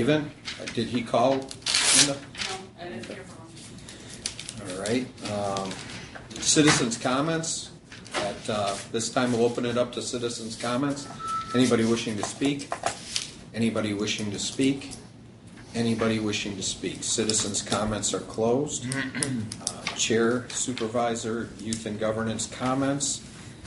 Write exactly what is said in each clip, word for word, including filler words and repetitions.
Raven, uh, did he call? Linda? No, I didn't hear from him. All right. Um, citizens' comments. At uh, this time, we'll open it up to citizens' comments. Anybody wishing to speak? Anybody wishing to speak? Anybody wishing to speak? Citizens' comments are closed. Uh, Chair, Supervisor, Youth and Governance comments.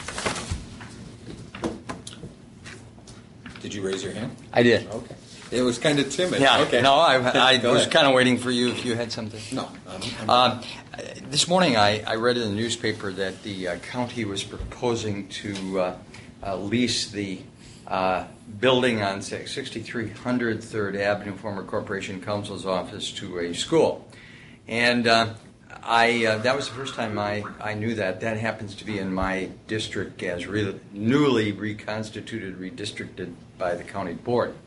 Did you raise your hand? I did. Okay. It was kind of timid. Yeah. Okay. No, I, I Go was ahead. kind of waiting for you if you had something. No. I'm, I'm Um, this morning I, I read in the newspaper that the uh, county was proposing to uh, uh, lease the uh, building on sixty-three hundred third Avenue, former Corporation Counsel's office, to a school. And uh, I uh, that was the first time I, I knew that. That happens to be in my district as re- newly reconstituted, redistricted by the county board.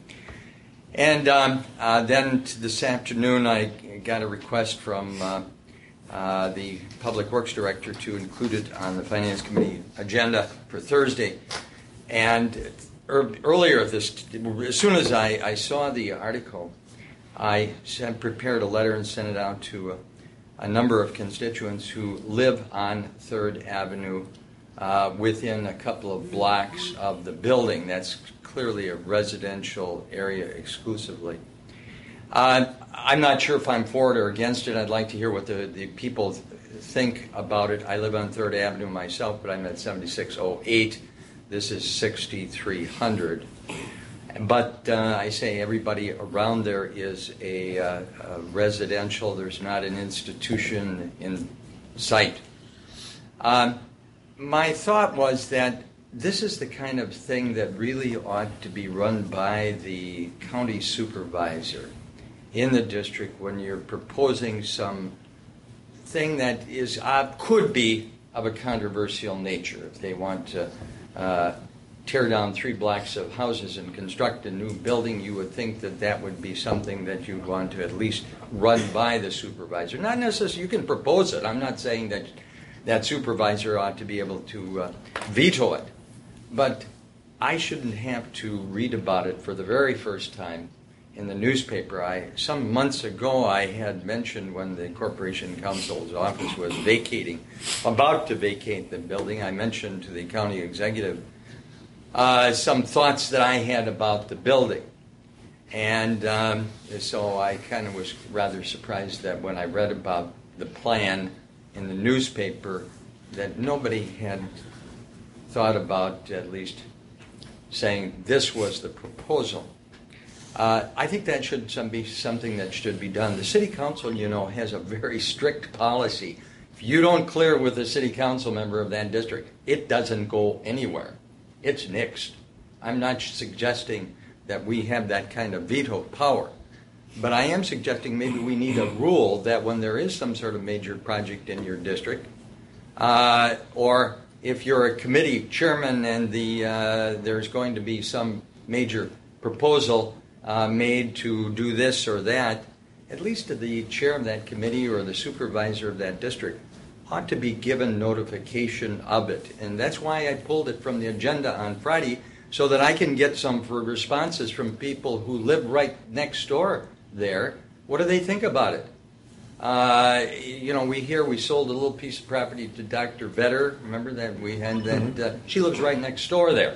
And um, uh, then t- this afternoon I got a request from uh, uh, the Public Works Director to include it on the Finance Committee agenda for Thursday. And er- earlier this, as soon as I, I saw the article, I sent, prepared a letter and sent it out to a, a number of constituents who live on third Avenue uh, within a couple of blocks of the building. That's clearly a residential area exclusively. Uh, I'm not sure if I'm for it or against it. I'd like to hear what the, the people th- think about it. I live on third Avenue myself, but I'm at seventy-six oh eight. This is sixty-three hundred. But uh, I say everybody around there is a, uh, a residential. There's not an institution in sight. Um, my thought was that this is the kind of thing that really ought to be run by the county supervisor in the district when you're proposing some thing that is uh, could be of a controversial nature. If they want to uh, tear down three blocks of houses and construct a new building, you would think that that would be something that you'd want to at least run by the supervisor. Not necessarily, you can propose it. I'm not saying that that supervisor ought to be able to uh, veto it. But I shouldn't have to read about it for the very first time in the newspaper. I, some months ago, I had mentioned when the Corporation Counsel's office was vacating, about to vacate the building, I mentioned to the county executive uh, some thoughts that I had about the building. And um, so I kind of was rather surprised that when I read about the plan in the newspaper that nobody had thought about at least saying this was the proposal. Uh, I think that should some be something that should be done. The city council, you know, has a very strict policy. If you don't clear with a city council member of that district, it doesn't go anywhere. It's nixed. I'm not suggesting that we have that kind of veto power, but I am suggesting maybe we need a rule that when there is some sort of major project in your district, uh, or if you're a committee chairman and the uh, there's going to be some major proposal uh, made to do this or that, at least the chair of that committee or the supervisor of that district ought to be given notification of it. And that's why I pulled it from the agenda on Friday, so that I can get some for responses from people who live right next door there. What do they think about it? Uh, you know, we hear we sold a little piece of property to Doctor Vetter. Remember that we had that? Uh, she lives right next door there,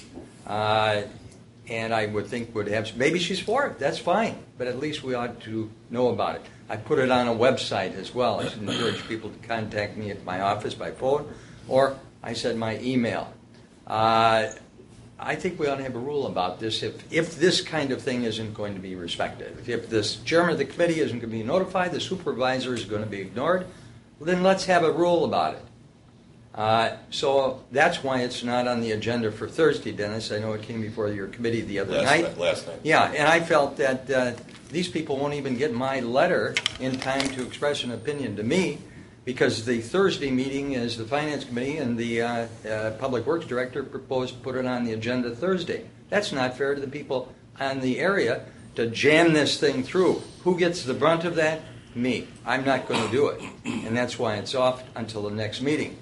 uh, and I would think would have. Maybe she's for it. That's fine, but at least we ought to know about it. I put it on a website as well. I should encourage people to contact me at my office by phone, or I said my email. Uh, I think we ought to have a rule about this if, if this kind of thing isn't going to be respected. If this chairman of the committee isn't going to be notified, the supervisor is going to be ignored, well, then let's have a rule about it. Uh, so that's why it's not on the agenda for Thursday, Dennis. I know it came before your committee the other last night. night. Last night. Yeah, and I felt that uh, these people won't even get my letter in time to express an opinion to me, because the Thursday meeting is the Finance Committee and the uh, uh, Public Works Director proposed to put it on the agenda Thursday. That's not fair to the people on the area to jam this thing through. Who gets the brunt of that? Me. I'm not going to do it. And that's why it's off until the next meeting.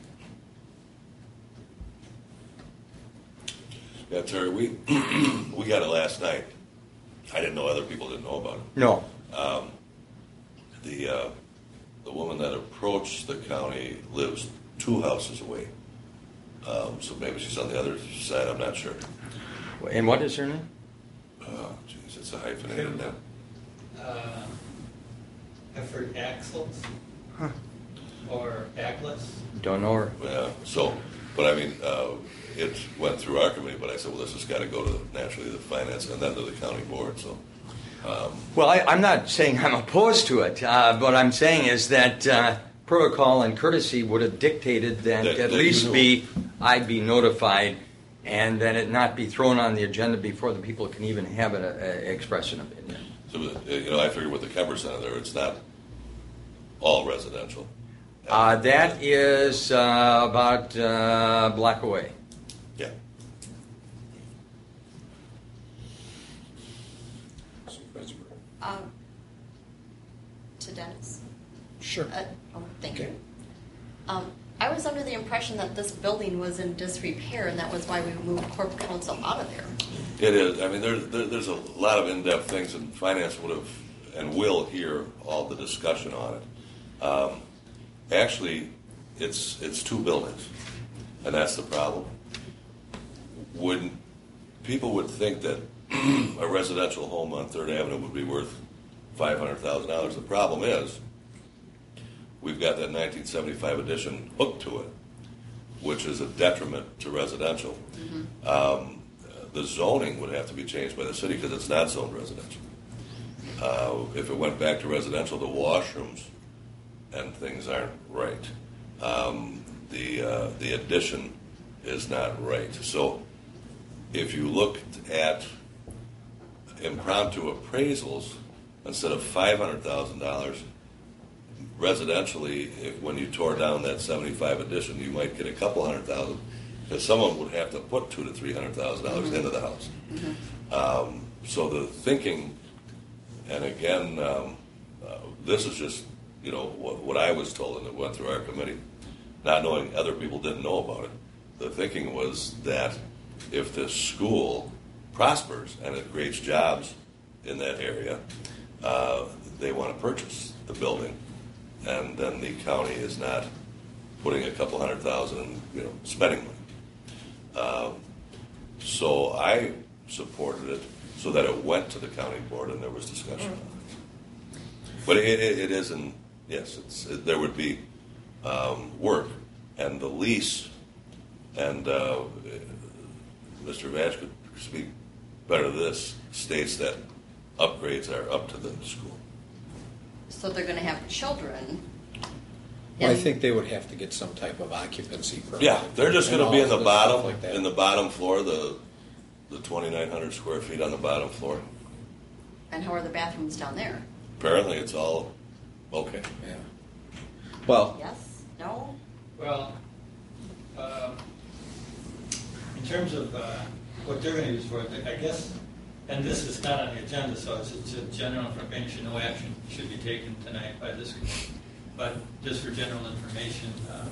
Yeah, Terry, we we got it last night. I didn't know other people didn't know about it. No. Um, the uh, the woman that approached the county lives two houses away. Um, so maybe she's on the other side. I'm not sure. And what is her name? Oh, jeez, it's a hyphenated name. Uh, Effort Axels Huh. or Aglis. Don't know her. Yeah. So, but I mean, uh, it went through our committee. But I said, well, this has got to go to naturally the finance and then to the county board. So. Um, Well, I, I'm not saying I'm opposed to it. Uh, what I'm saying is that uh, protocol and courtesy would have dictated that, That- at that you least know. be I'd be notified, and that it not be thrown on the agenda before the people can even have it, uh, express an opinion. so uh, you know, I figured with the Kemper Center there, it's not all residential. Uh, that is uh, about uh, a block away. Yeah. Supervisor Burke. Um, to Dennis. Sure. Uh, oh, thank Okay. you. Um, I was under the impression that this building was in disrepair, and that was why we moved Corp Council out of there. It is. I mean, there, there, there's a lot of in-depth things, and finance would have and will hear all the discussion on it. Um, actually, it's it's two buildings, and that's the problem. Would people would think that a residential home on Third Avenue would be worth five hundred thousand dollars. The problem is, we've got that nineteen seventy-five addition hooked to it, which is a detriment to residential. Mm-hmm. Um, the zoning would have to be changed by the city because it's not zoned residential. Uh, if it went back to residential, the washrooms and things aren't right. Um, the uh, the addition is not right. So if you looked at impromptu appraisals, instead of five hundred thousand dollars, residentially, if, when you tore down that seventy-five addition, you might get a couple hundred thousand, because someone would have to put two to three hundred thousand dollars Mm-hmm. into the house. Mm-hmm. Um, so the thinking, and again, um, uh, this is just you know what, what I was told, and it went through our committee, not knowing other people didn't know about it. The thinking was that if this school prospers and it creates jobs in that area, uh, they want to purchase the building, and then the county is not putting a couple hundred thousand in, you know, spending money. Um, so I supported it so that it went to the county board and there was discussion on it. But it, it, it isn't. Yes, it's it, there would be um, work, and the lease, and uh, Mister Vash could speak better to this, states that upgrades are up to the school. So they're going to have children. Well, I And- think they would have to get some type of occupancy permit. Yeah, they're just and going to be all in the this stuff bottom, like that. in the bottom floor, the the twenty-nine hundred square feet on the bottom floor. And how are the bathrooms down there? Apparently, it's all okay. Yeah. Well, Yes? No? Well, um, in terms of uh, what they're going to use for it, I guess, and this is not on the agenda, so it's just general information. No action should be taken tonight by this committee. But just for general information, uh,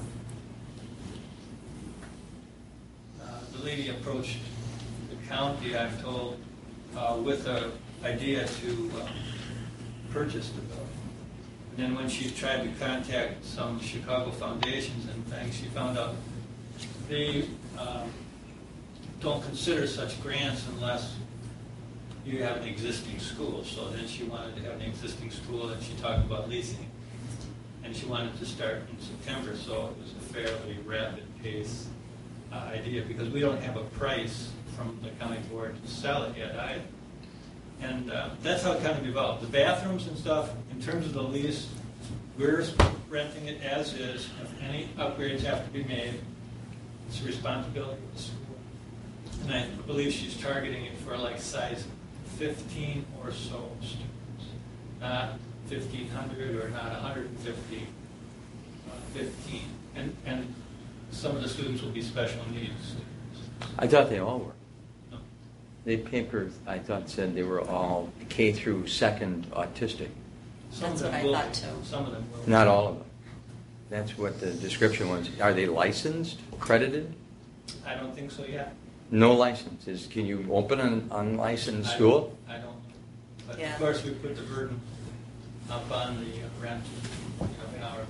uh, the lady approached the county, I'm told, uh, with an idea to uh, purchase the building. And then when she tried to contact some Chicago foundations and things, she found out they um, don't consider such grants unless you have an existing school. So then she wanted to have an existing school, and she talked about leasing. And she wanted to start in September, so it was a fairly rapid pace uh, idea, because we don't have a price from the county board to sell it yet either. And uh, that's how it kind of evolved. The bathrooms and stuff, in terms of the lease, we're renting it as is. If any upgrades have to be made, it's a responsibility of the school. And I believe she's targeting it for like size fifteen or so students, not fifteen hundred or not one hundred fifty, uh, fifteen. And, and some of the students will be special needs students. I thought they all were. No. The paper, I thought, said they were all K through second autistic. Some That's of them what I will thought, be. too. Some of them will. Not all of them. That's what the description was. Are they licensed, accredited? I don't think so yet. No licenses. Can you open an unlicensed I school? don't- I don't. But Yeah. of course, we put the burden up on the uh, rent of our.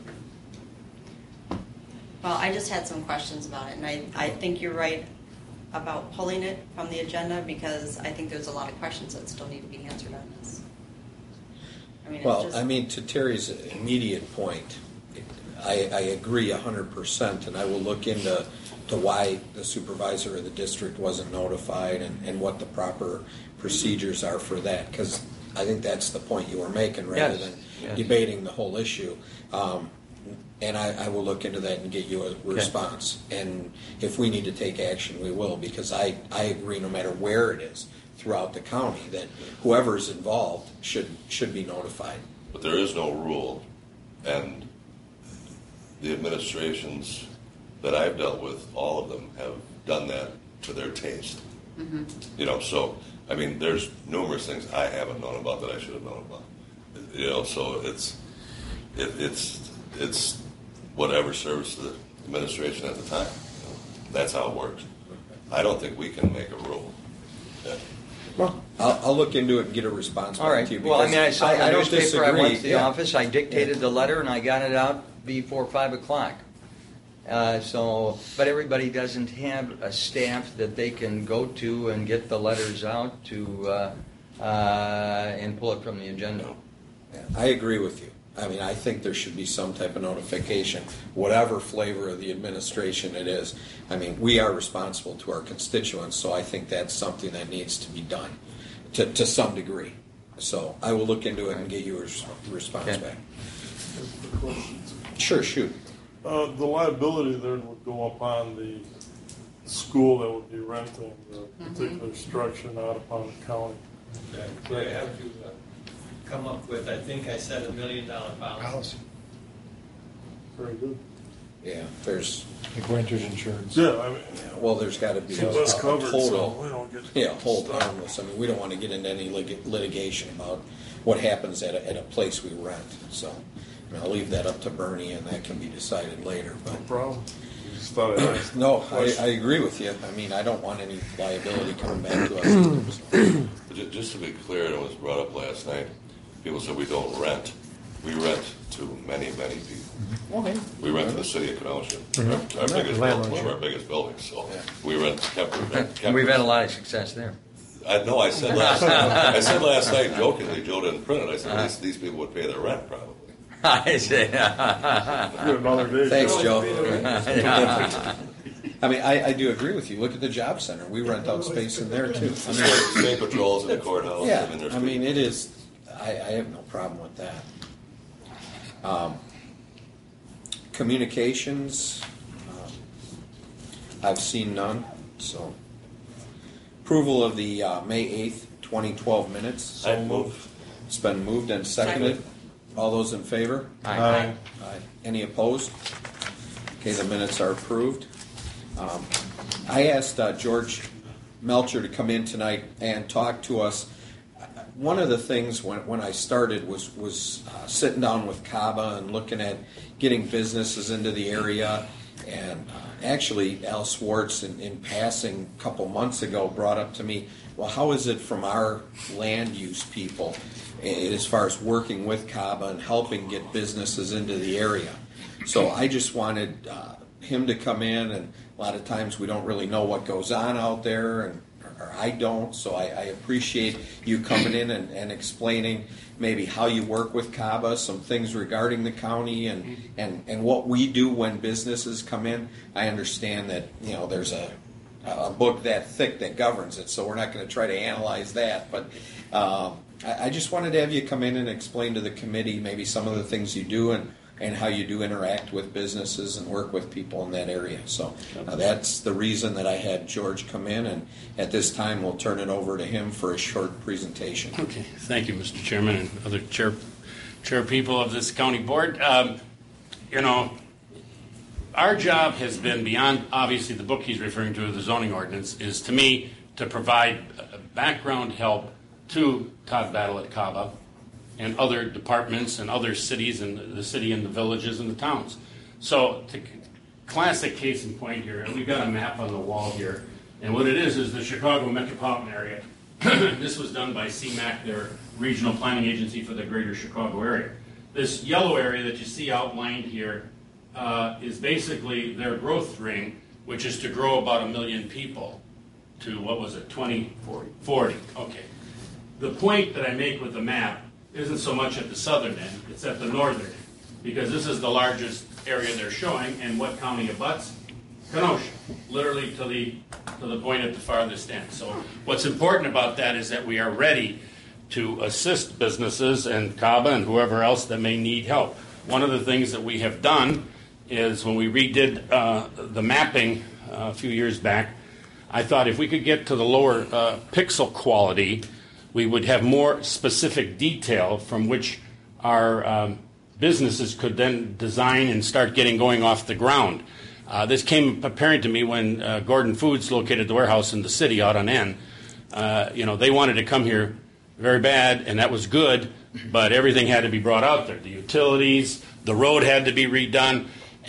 Well, I just had some questions about it, and I, I think you're right about pulling it from the agenda because I think there's a lot of questions that still need to be answered on this. I mean, it's Well, just, I mean, to Terry's immediate point, I, I agree a hundred percent, and I will look into to why the supervisor of the district wasn't notified and, and what the proper procedures are for that, because I think that's the point you were making rather Yes, than yes. debating the whole issue. Um, and I, I will look into that and get you a response. And if we need to take action, we will, because I, I agree no matter where it is throughout the county that whoever's involved should should be notified. But there is no rule, and the administrations that I've dealt with, all of them have done that to their taste. mm-hmm. You know, so I mean, there's numerous things I haven't known about that I should have known about. You know, so it's it, it's it's whatever serves the administration at the time. You know, that's how it works. I don't think we can make a rule. Yeah. Well, I'll, I'll look into it and get a response All back right. to you. Well, I because mean, I saw the I don't newspaper. I went disagree. to the Yeah. office. I dictated Yeah. the letter, and I got it out before five o'clock. Uh, so, but everybody doesn't have a staff that they can go to and get the letters out to uh, uh, and pull it from the agenda. Yeah, I agree with you. I mean, I think there should be some type of notification, whatever flavor of the administration it is. I mean, we are responsible to our constituents, so I think that's something that needs to be done to, to some degree. So I will look into it and get you a res- response Okay. back. Questions. Sure, shoot. Uh, the liability there would go upon the school that would be renting the particular structure, not upon the county. They have to uh, come up with, I think I said a million dollar policy. Very good. Yeah, there's, Like renter's insurance. Yeah, I mean, yeah, well, there's got to be a, keep us a covered so total. we don't get Yeah, hold stuck. harmless. I mean, we don't want to get into any lit- litigation about what happens at a, at a place we rent. So, I mean, I'll leave that up to Bernie, and that can be decided later. No But problem. Just thought I'd ask. no, I, I agree with you. I mean, I don't want any liability coming back to us either. So. But ju- just to be clear, and it was brought up last night, people said we don't rent. We rent to many, many people. Okay. We rent to the city of Kenosha, Mhm. our, our Yeah, biggest, building, landlord, one of yeah. our biggest buildings. So Yeah. we rent Kemper. And we've had a lot of success there. I know. I said last. I said last night jokingly. Joe didn't print it. I said Uh-huh. these, these people would pay their rent probably. I say. Get another day. Thanks, Joe. Joe. I mean, I, I do agree with you. Look at the job center. We rent out space in there too. I mean, State patrols in the courthouse. yeah. I mean, there's I mean, it is. I, I have no problem with that. Um, communications. Um, I've seen none. So, approval of the uh, May eighth, twenty twelve minutes. I move. It's been moved and seconded. Second. All those in favor? Aye. Aye. Any opposed? Okay, the minutes are approved. Um, I asked uh, George Melcher to come in tonight and talk to us. One of the things when, when I started was, was uh, sitting down with CABA and looking at getting businesses into the area. And uh, actually, Al Swartz, in, in passing a couple months ago, brought up to me, well, how is it from our land use people eh, as far as working with CABA and helping get businesses into the area? So I just wanted uh, him to come in, and a lot of times we don't really know what goes on out there, and or I don't, so I, I appreciate you coming in and, and explaining maybe how you work with CABA, some things regarding the county, and, and, and what we do when businesses come in. I understand that, you know, there's a, a book that thick that governs it, so we're not going to try to analyze that, but um, I, I just wanted to have you come in and explain to the committee maybe some of the things you do and and how you do interact with businesses and work with people in that area. So uh, that's the reason that I had George come in, and at this time we'll turn it over to him for a short presentation. Okay, thank you, Mister Chairman, and other chair, chair people of this county board. Um, you know, our job has been beyond, obviously, the book he's referring to, the zoning ordinance, is to me to provide uh, background help to Todd Battle at CABA and other departments and other cities and the city and the villages and the towns. So, to, classic case in point here, and we've got a map on the wall here, and what it is is the Chicago metropolitan area. This was done by C MAC, their regional planning agency for the greater Chicago area. This yellow area that you see outlined here uh, is basically their growth ring, which is to grow about a million people to, what was it, twenty? forty. forty, okay. The point that I make with the map isn't so much at the southern end, it's at the northern end, because this is the largest area they're showing, and what county abuts? Kenosha, literally to the to the point at the farthest end. So what's important about that is that we are ready to assist businesses and CABA and whoever else that may need help. One of the things that we have done is when we redid uh, the mapping uh, a few years back, I thought if we could get to the lower uh, pixel quality, we would have more specific detail from which our um, businesses could then design and start getting going off the ground. Uh, this came apparent to me when uh, Gordon Foods located the warehouse in the city out on N. Uh, you know, they wanted to come here very bad, and that was good, but everything had to be brought out there. The utilities, the road had to be redone,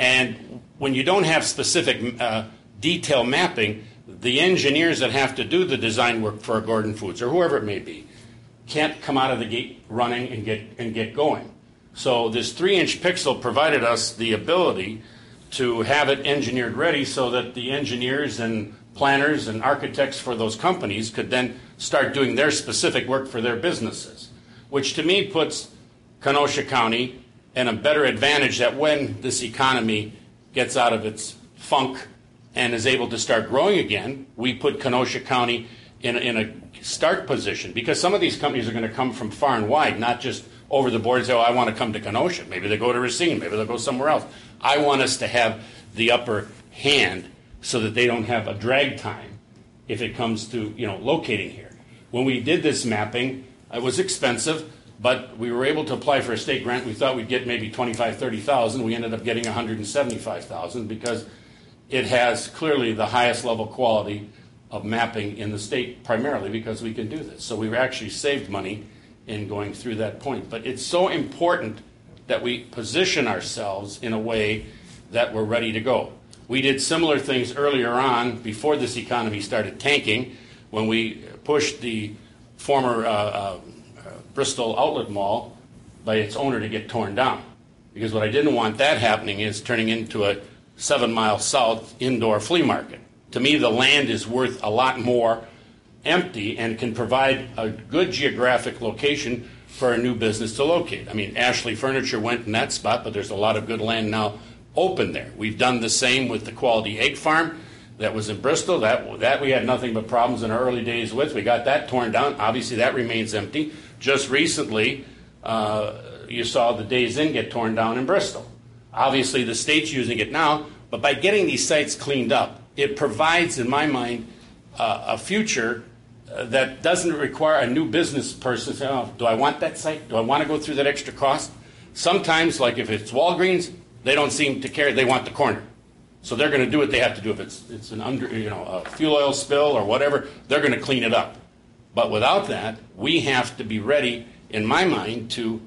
and when you don't have specific uh, detail mapping, the engineers that have to do the design work for Gordon Foods, or whoever it may be, can't come out of the gate running and get, and get going. So this three-inch pixel provided us the ability to have it engineered ready so that the engineers and planners and architects for those companies could then start doing their specific work for their businesses, which to me puts Kenosha County in a better advantage that when this economy gets out of its funk and is able to start growing again, we put Kenosha County in a, in a start position, because some of these companies are going to come from far and wide, not just over the board and say, oh, I want to come to Kenosha. Maybe they go to Racine. Maybe they'll go somewhere else. I want us to have the upper hand so that they don't have a drag time if it comes to, you know, locating here. When we did this mapping, it was expensive, but we were able to apply for a state grant. We thought we'd get maybe twenty-five, thirty thousand. We ended up getting one hundred seventy-five thousand because it has clearly the highest level quality of mapping in the state, primarily because we can do this. So we've actually saved money in going through that point. But it's so important that we position ourselves in a way that we're ready to go. We did similar things earlier on, before this economy started tanking, when we pushed the former uh, uh, Bristol Outlet Mall by its owner to get torn down. Because what I didn't want that happening is turning into a seven mile south indoor flea market. To me, the land is worth a lot more empty and can provide a good geographic location for a new business to locate. I mean, Ashley Furniture went in that spot, but there's a lot of good land now open there. We've done the same with the Quality Egg Farm that was in Bristol. That, that we had nothing but problems in our early days with. We got that torn down. Obviously, that remains empty. Just recently, uh, you saw the Days Inn get torn down in Bristol. Obviously, the state's using it now, but by getting these sites cleaned up, it provides, in my mind, uh, a future uh, that doesn't require a new business person to say, oh, do I want that site? Do I want to go through that extra cost? Sometimes, like if it's Walgreens, they don't seem to care. They want the corner. So they're going to do what they have to do. If it's, it's an under, you know, a fuel oil spill or whatever, they're going to clean it up. But without that, we have to be ready, in my mind, to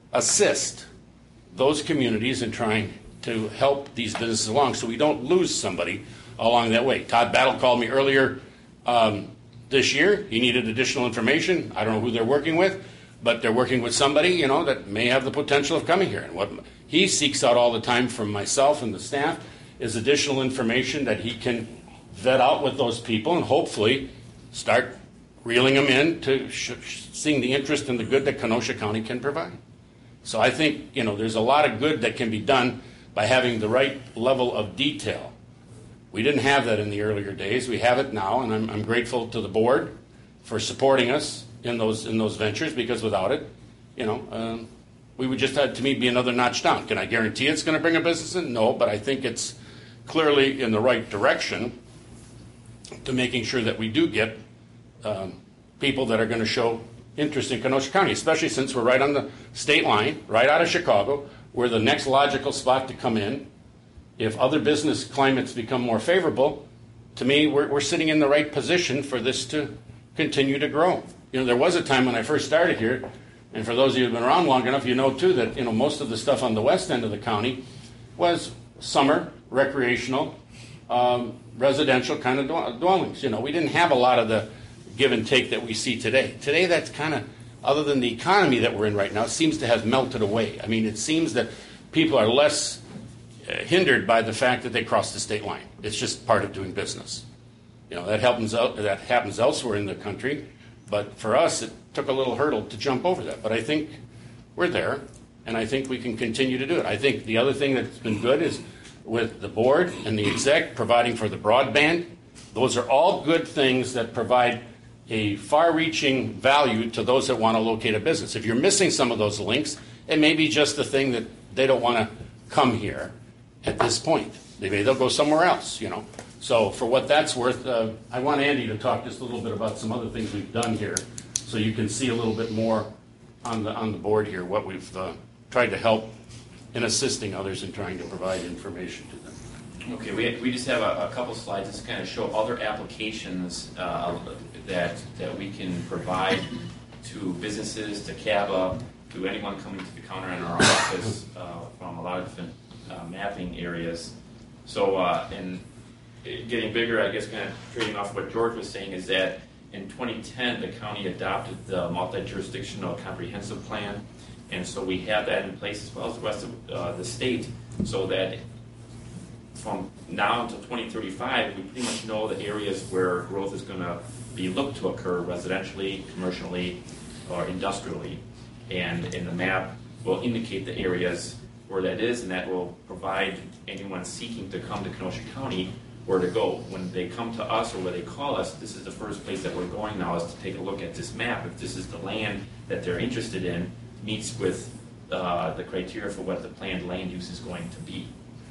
assist those communities in trying to help these businesses along so we don't lose somebody along that way. Todd Battle called me earlier um, this year. He needed additional information. I don't know who they're working with, but they're working with somebody, you know, that may have the potential of coming here. And what he seeks out all the time from myself and the staff is additional information that he can vet out with those people and hopefully start reeling them in to sh- seeing the interest and the good that Kenosha County can provide. So I think, you know, there's a lot of good that can be done by having the right level of detail. We didn't have that in the earlier days. We have it now, and I'm, I'm grateful to the board for supporting us in those in those ventures, because without it, you know, um, we would just have, to me, be another notch down. Can I guarantee it's going to bring a business in? No, but I think it's clearly in the right direction to making sure that we do get um, people that are going to show interest in Kenosha County, especially since we're right on the state line, right out of Chicago. We're the next logical spot to come in. If other business climates become more favorable, to me, we're, we're sitting in the right position for this to continue to grow. You know, there was a time when I first started here, and for those of you who've been around long enough, you know, too, that, you know, most of the stuff on the west end of the county was summer, recreational, um, residential kind of dwellings. You know, we didn't have a lot of the give and take that we see today. Today, that's kind of, other than the economy that we're in right now, seems to have melted away. I mean, it seems that people are less uh, hindered by the fact that they cross the state line. It's just part of doing business. You know, that happens out, that happens elsewhere in the country, but for us, it took a little hurdle to jump over that. But I think we're there, and I think we can continue to do it. I think the other thing that's been good is with the board and the exec providing for the broadband. Those are all good things that provide a far-reaching value to those that want to locate a business. If you're missing some of those links, it may be just the thing that they don't want to come here at this point. Maybe they'll go somewhere else, you know. So for what that's worth, uh, I want Andy to talk just a little bit about some other things we've done here, so you can see a little bit more on the on the board here, what we've uh, tried to help in assisting others in trying to provide information to them. Okay, we, we just have a, a couple slides to kind of show other applications uh, that that we can provide to businesses, to C A B A, to anyone coming to the counter in our office uh, from a lot of different uh, mapping areas. So, uh, and getting bigger, I guess, kind of trading off what George was saying, is that in twenty ten, the county adopted the multi-jurisdictional comprehensive plan, and so we have that in place as well as the rest of uh, the state, so that from now until twenty thirty-five, we pretty much know the areas where growth is going to be looked to occur residentially, commercially, or industrially, and in the map will indicate the areas where that is, and that will provide anyone seeking to come to Kenosha County where to go. When they come to us or where they call us, this is the first place that we're going now, is to take a look at this map. If this is the land that they're interested in, meets with uh, the criteria for what the planned land use is going to be.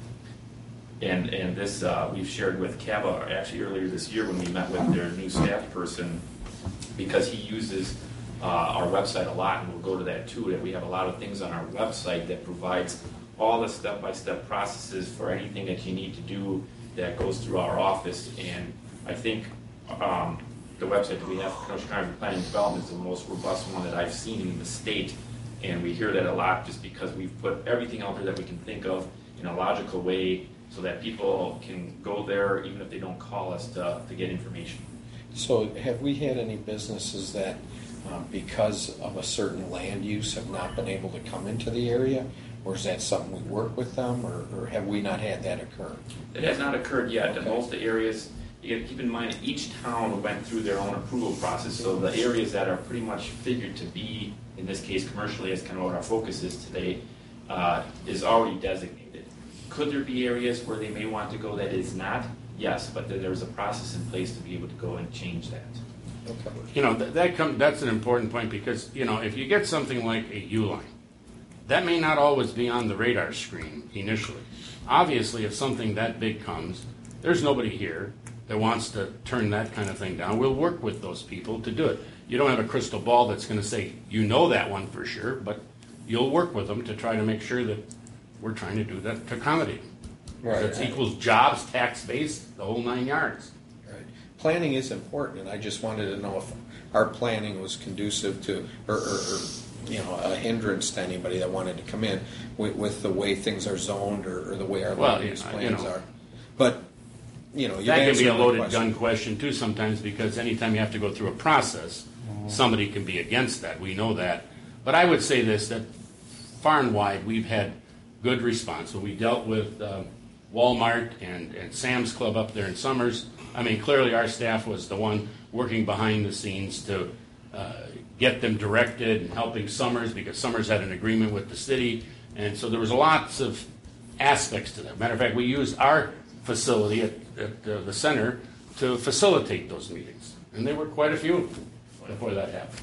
And and this uh, we've shared with C A B A actually earlier this year when we met with their new staff person, because he uses uh, our website a lot, and we'll go to that too, that we have a lot of things on our website that provides all the step-by-step processes for anything that you need to do that goes through our office. And I think um, the website that we have for Kenosha County Planning and Development is the most robust one that I've seen in the state, and we hear that a lot just because we've put everything out there that we can think of in a logical way, so that people can go there even if they don't call us to, to get information. So have we had any businesses that, um, because of a certain land use, have not been able to come into the area? Or is that something we work with them, or, or have we not had that occur? It has not occurred yet. Okay. In most of the areas, you got to keep in mind that each town went through their own approval process, so the areas that are pretty much figured to be, in this case commercially, as kind of what our focus is today, uh, is already designated. Could there be areas where they may want to go that is not? Yes, but there's a process in place to be able to go and change that. Okay. You know, that, that come, that's an important point, because, you know, if you get something like a U-line, that may not always be on the radar screen initially. Obviously, if something that big comes, there's nobody here that wants to turn that kind of thing down. We'll work with those people to do it. You don't have a crystal ball that's going to say, you know that one for sure, but you'll work with them to try to make sure that we're trying to do that to accommodate them. Right. That equals jobs, tax base, the whole nine yards. Right. Planning is important, and I just wanted to know if our planning was conducive to, or, or, or you know, a hindrance to anybody that wanted to come in with, with the way things are zoned, or, or the way our Well, land use you plans know. are. But, you know, you've That can answered be a my loaded question. gun question too sometimes, because anytime you have to go through a process, somebody can be against that. We know that. But I would say this, that far and wide, we've had good response. When we dealt with uh, Walmart and, and Sam's Club up there in Summers, I mean, clearly our staff was the one working behind the scenes to uh, get them directed and helping Summers, because Summers had an agreement with the city. And so there was lots of aspects to that. Matter of fact, we used our facility at, at uh, the center to facilitate those meetings. And there were quite a few before that happened.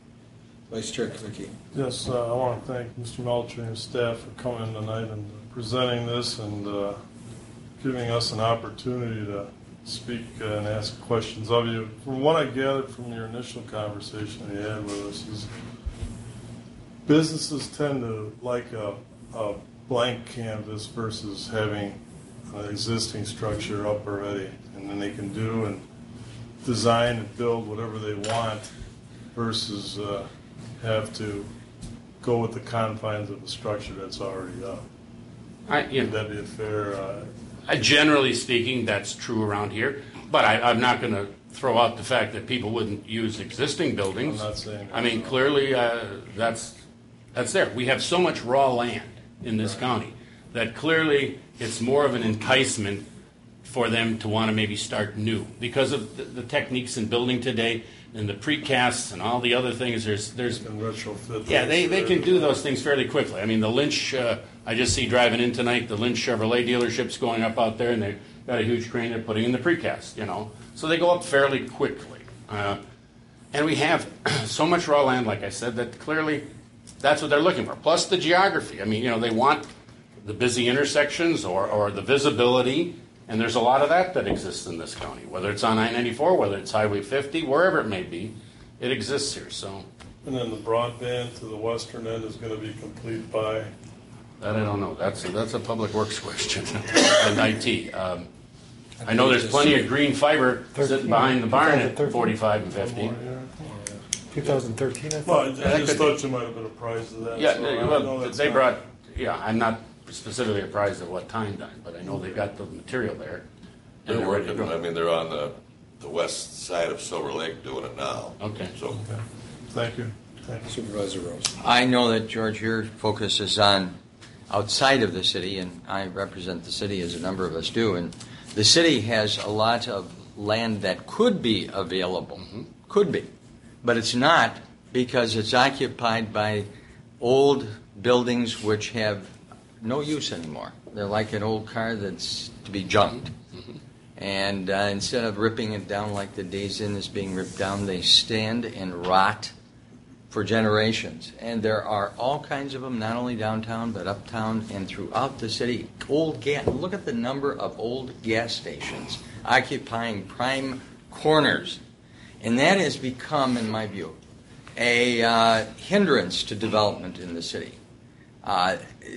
Vice Chair Klicki. Yes, uh, I want to thank Mister Melcher and his staff for coming tonight and presenting this and uh, giving us an opportunity to speak uh, and ask questions of you. From what I gathered from your initial conversation you had with us is businesses tend to like a, a blank canvas versus having an existing structure up already, and then they can do and design and build whatever they want versus uh, have to go with the confines of a structure that's already up. I, you Would know, that be a fair? Uh, Uh, generally speaking, that's true around here, but I, I'm not going to throw out the fact that people wouldn't use existing buildings. I'm not saying that. I mean, clearly, uh, that's, that's there. We have so much raw land in this county that clearly it's more of an enticement for them to want to maybe start new because of the, the techniques in building today and the precasts and all the other things. There's, there's, And retrofit. yeah, they, they can do those things fairly quickly. I mean, the Lynch, uh, I just see driving in tonight, the Lynch Chevrolet dealership's going up out there, and they've got a huge crane they're putting in the precast, you know. So they go up fairly quickly. Uh, and we have so much raw land, like I said, that clearly that's what they're looking for. Plus the geography. I mean, you know, they want the busy intersections or, or the visibility, and there's a lot of that that exists in this county, whether it's on I ninety-four, whether it's Highway fifty, wherever it may be, it exists here. So And then the broadband to the western end is going to be complete by, that I don't know. That's a, that's a public works question and I T. Um, I know there's plenty of green fiber sitting behind the barn at forty-five and fifty. twenty thirteen, I well, I thought. that just could thought you might have been apprised of that. Yeah, so they, I know well, that's they not- brought. Yeah, I'm not specifically apprised of what time done, but I know they've got the material there. and They're ready to working, go. I mean, they're on the, the west side of Silver Lake doing it now. Okay. So, Okay. Thank you. Thank you. Supervisor Rose. I know that, George, your focus is on outside of the city, and I represent the city as a number of us do, and the city has a lot of land that could be available, Mm-hmm. could be, but it's not because it's occupied by old buildings which have no use anymore. They're like an old car that's to be junked. Mm-hmm. And uh, instead of ripping it down like the Days Inn is being ripped down, they stand and rot for generations. And there are all kinds of them, not only downtown, but uptown and throughout the city. Old gas, look at the number of old gas stations occupying prime corners. And that has become, in my view, a uh, hindrance to development in the city. Uh,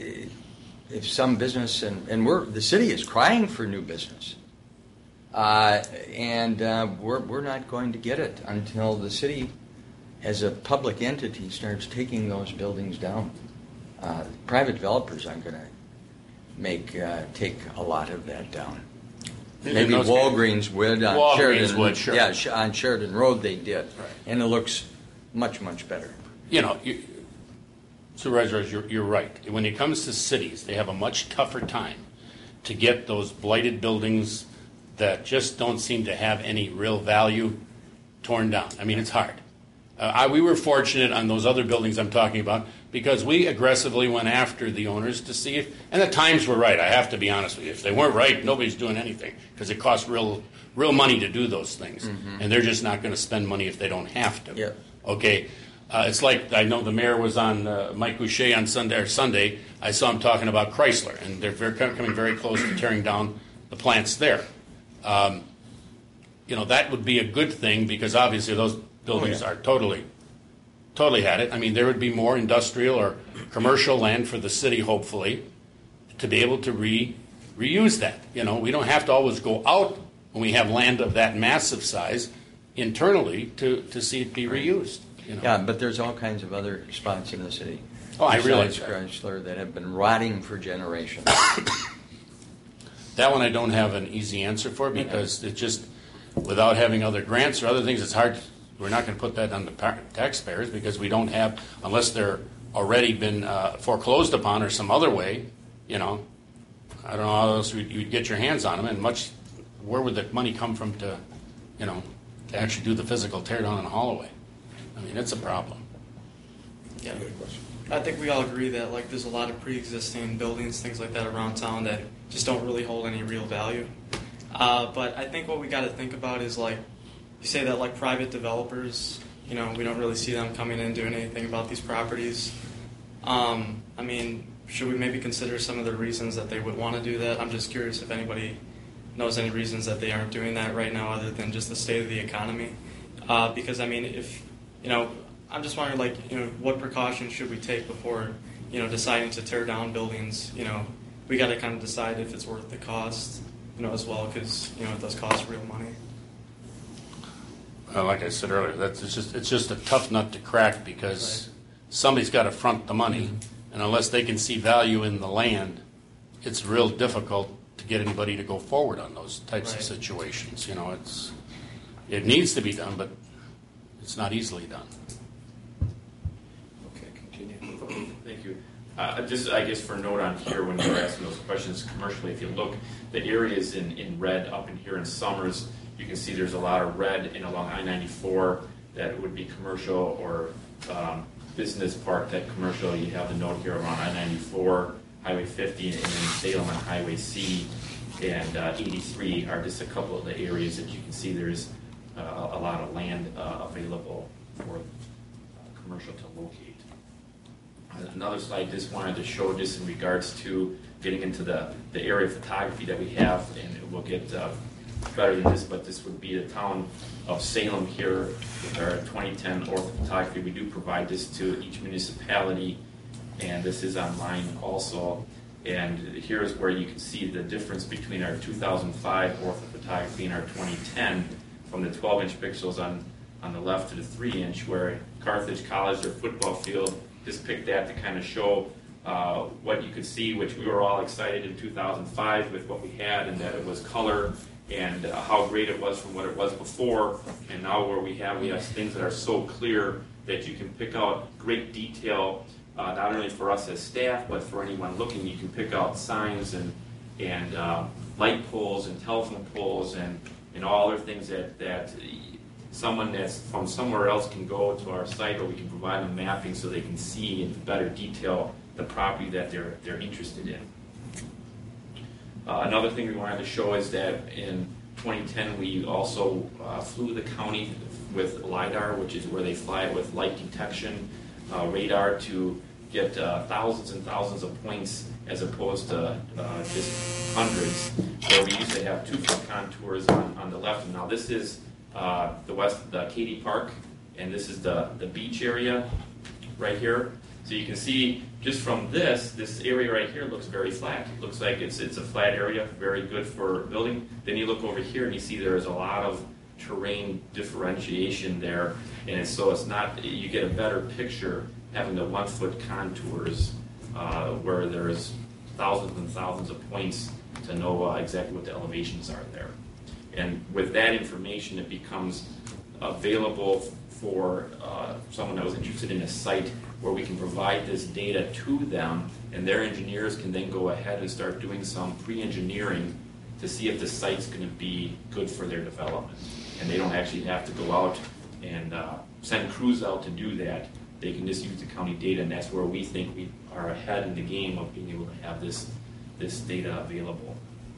if some business, and, and we're, the city is crying for new business. Uh, and uh, we're, we're not going to get it until the city, as a public entity, starts taking those buildings down. Uh, private developers aren't going to make uh, take a lot of that down. In Maybe those Walgreens would on Walgreens Sheridan. would, sure. Yeah, Sh- on Sheridan Road they did, Right. and it looks much much better. You know, you, Supervisor, Rose, you're, you're right. When it comes to cities, they have a much tougher time to get those blighted buildings that just don't seem to have any real value torn down. I mean, it's hard. Uh, I, we were fortunate on those other buildings I'm talking about because we aggressively went after the owners to see if, and the times were right. I have to be honest with you. If they weren't right, nobody's doing anything because it costs real, real money to do those things, Mm-hmm. and they're just not going to spend money if they don't have to. Yeah. Okay. Uh, it's like I know the mayor was on uh, Mike Boucher on Sunday. Or Sunday, I saw him talking about Chrysler, and they're very, coming very close to tearing down the plants there. Um, you know, that would be a good thing because obviously those buildings Oh, yeah. are totally, totally had it. I mean, there would be more industrial or commercial land for the city, hopefully, to be able to re reuse that. You know, we don't have to always go out when we have land of that massive size internally to, to see it be reused. You know? Yeah, but there's all kinds of other spots in the city. Oh, I besides realize that. Chrysler that have been rotting for generations. That one I don't have an easy answer for because it just, without having other grants or other things, it's hard. We're not going to put that on the pa- taxpayers because we don't have, unless they're already been uh, foreclosed upon or some other way, you know. I don't know how else you'd, you'd get your hands on them, and much, where would the money come from to, you know, to actually do the physical tear down and haul away? I mean, it's a problem. Yeah. I think we all agree that like there's a lot of pre-existing buildings, things like that around town that just don't really hold any real value. Uh, but I think what we got to think about is like you say that like private developers, you know, we don't really see them coming in doing anything about these properties. Um, I mean, should we maybe consider some of the reasons that they would want to do that? I'm just curious if anybody knows any reasons that they aren't doing that right now other than just the state of the economy. Uh, because I mean, if you know, I'm just wondering, like, you know, what precautions should we take before, you know, deciding to tear down buildings? You know, we got to kind of decide if it's worth the cost, you know, as well, because you know it does cost real money. Uh, like I said earlier, that's it's just it's just a tough nut to crack because somebody's got to front the money, and unless they can see value in the land, it's real difficult to get anybody to go forward on those types Right. of situations. You know, it's It needs to be done, but it's not easily done. Okay, continue. Thank you. Uh, just, I guess, for note on here, when you're asking those questions commercially, if you look, the areas in, in red up in here in Summers, you can see there's a lot of red in along I ninety-four that would be commercial or um, business park type commercial. You have the note here around I ninety-four, Highway fifty, and then Salem on Highway C and uh, eighty-three are just a couple of the areas that you can see there's uh, a lot of land uh, available for uh, commercial to locate. Another slide just wanted to show just in regards to getting into the, the area of photography that we have, and we'll get uh, better than this, but this would be the town of Salem here with our twenty ten ortho photography. We do provide this to each municipality, and this is online also. And here's where you can see the difference between our two thousand five ortho photography and our twenty ten, from the twelve inch pixels on, on the left to the three inch, where Carthage College, their football field, just picked that to kind of show uh, what you could see, which we were all excited in two thousand five with what we had, and that it was color, and uh, how great it was from what it was before. And now where we have, we have things that are so clear that you can pick out great detail, uh, not only for us as staff, but for anyone looking. You can pick out signs and, and uh, light poles and telephone poles and, and all other things that, that someone that's from somewhere else can go to our site, or we can provide them mapping so they can see in better detail the property that they're they're interested in. Uh, another thing we wanted to show is that in twenty ten we also uh, flew the county with LiDAR, which is where they fly it with light detection uh, radar to get uh, thousands and thousands of points as opposed to uh, just hundreds, where we used to have two foot contours on, on the left. And now this is Uh, the west, the Katy Park, and this is the, the beach area right here. So you can see just from this, this area right here looks very flat. It looks like it's it's a flat area, very good for building. Then you look over here and you see there's a lot of terrain differentiation there, and it's, so it's not, you get a better picture having the one foot contours uh, where there's thousands and thousands of points to know uh, exactly what the elevations are there. And with that information, it becomes available for uh, someone that was interested in a site where we can provide this data to them, and their engineers can then go ahead and start doing some pre-engineering to see if the site's going to be good for their development. And they don't actually have to go out and uh, send crews out to do that. They can just use the county data, and that's where we think we are ahead in the game of being able to have this, this data available.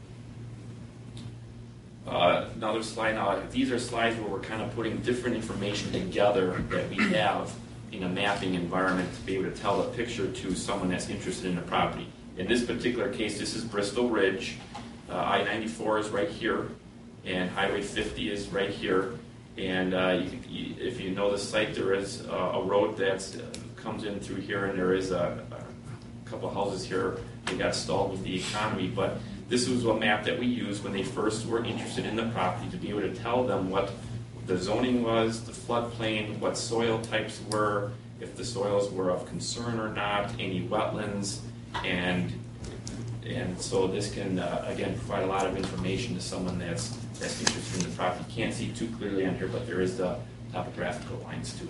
Uh, another slide now, these are slides where we're kind of putting different information together that we have in a mapping environment to be able to tell a picture to someone that's interested in the property. In this particular case, this is Bristol Ridge. Uh, I ninety-four is right here, and Highway fifty is right here. And uh, you, you, if you know the site, there is uh, a road that uh, comes in through here, and there is a, a couple houses here that got stalled with the economy. But this was a map that we used when they first were interested in the property to be able to tell them what the zoning was, the floodplain, what soil types were, if the soils were of concern or not, any wetlands, and and so this can uh, again provide a lot of information to someone that's that's interested in the property. You can't see too clearly on here, but there is the topographical lines too.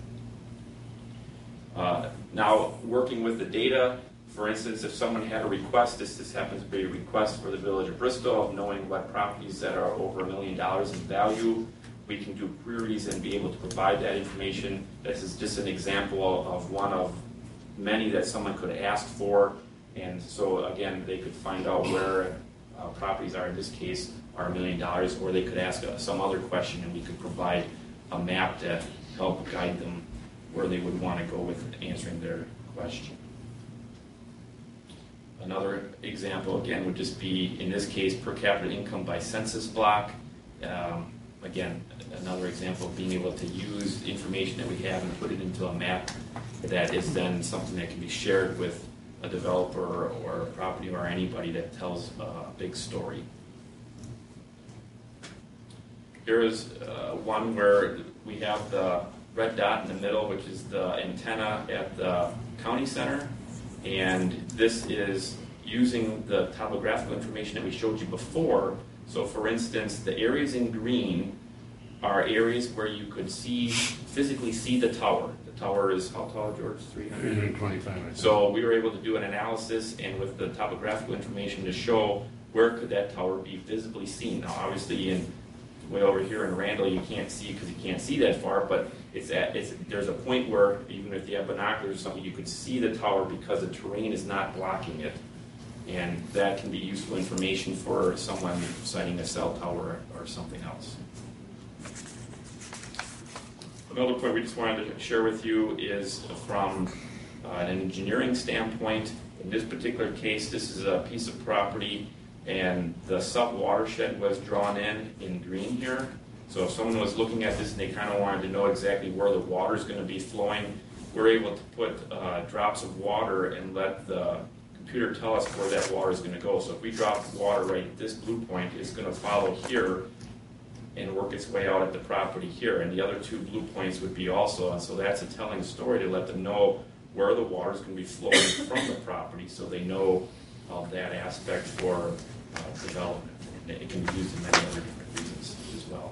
Uh, now, working with the data. For instance, if someone had a request, this, this happens to be a request for the Village of Bristol of knowing what properties that are over a million dollars in value, we can do queries and be able to provide that information. This is just an example of one of many that someone could ask for. And so again, they could find out where uh, properties are, in this case, are a million dollars, or they could ask uh, some other question and we could provide a map to help guide them where they would want to go with answering their question. Another example, again, would just be, in this case, per capita income by census block. Um, again, another example of being able to use information that we have and put it into a map that is then something that can be shared with a developer or a property or anybody that tells a big story. Here is uh, one where we have the red dot in the middle, which is the antenna at the county center. And this is using the topographical information that we showed you before. So for instance, the areas in green are areas where you could see, physically see the tower. The tower is how tall, George? three hundred? three hundred twenty-five, I think. So we were able to do an analysis and with the topographical information to show where could that tower be visibly seen. Now, obviously, in way over here in Randall, you can't see because you can't see that far, but it's at it's there's a point where even if you have binoculars or something, you could see the tower because the terrain is not blocking it, and that can be useful information for someone siting a cell tower or something else. Another point we just wanted to share with you is from uh, an engineering standpoint. In this particular case, this is a piece of property and the sub-watershed was drawn in in green here. So if someone was looking at this and they kind of wanted to know exactly where the water is going to be flowing, we're able to put uh, drops of water and let the computer tell us where that water is going to go. So if we drop water right at this blue point, it's going to follow here and work its way out at the property here. And the other two blue points would be also, and so that's a telling story to let them know where the water is going to be flowing from the property so they know of that aspect for uh, development. And it can be used in many other different reasons as well.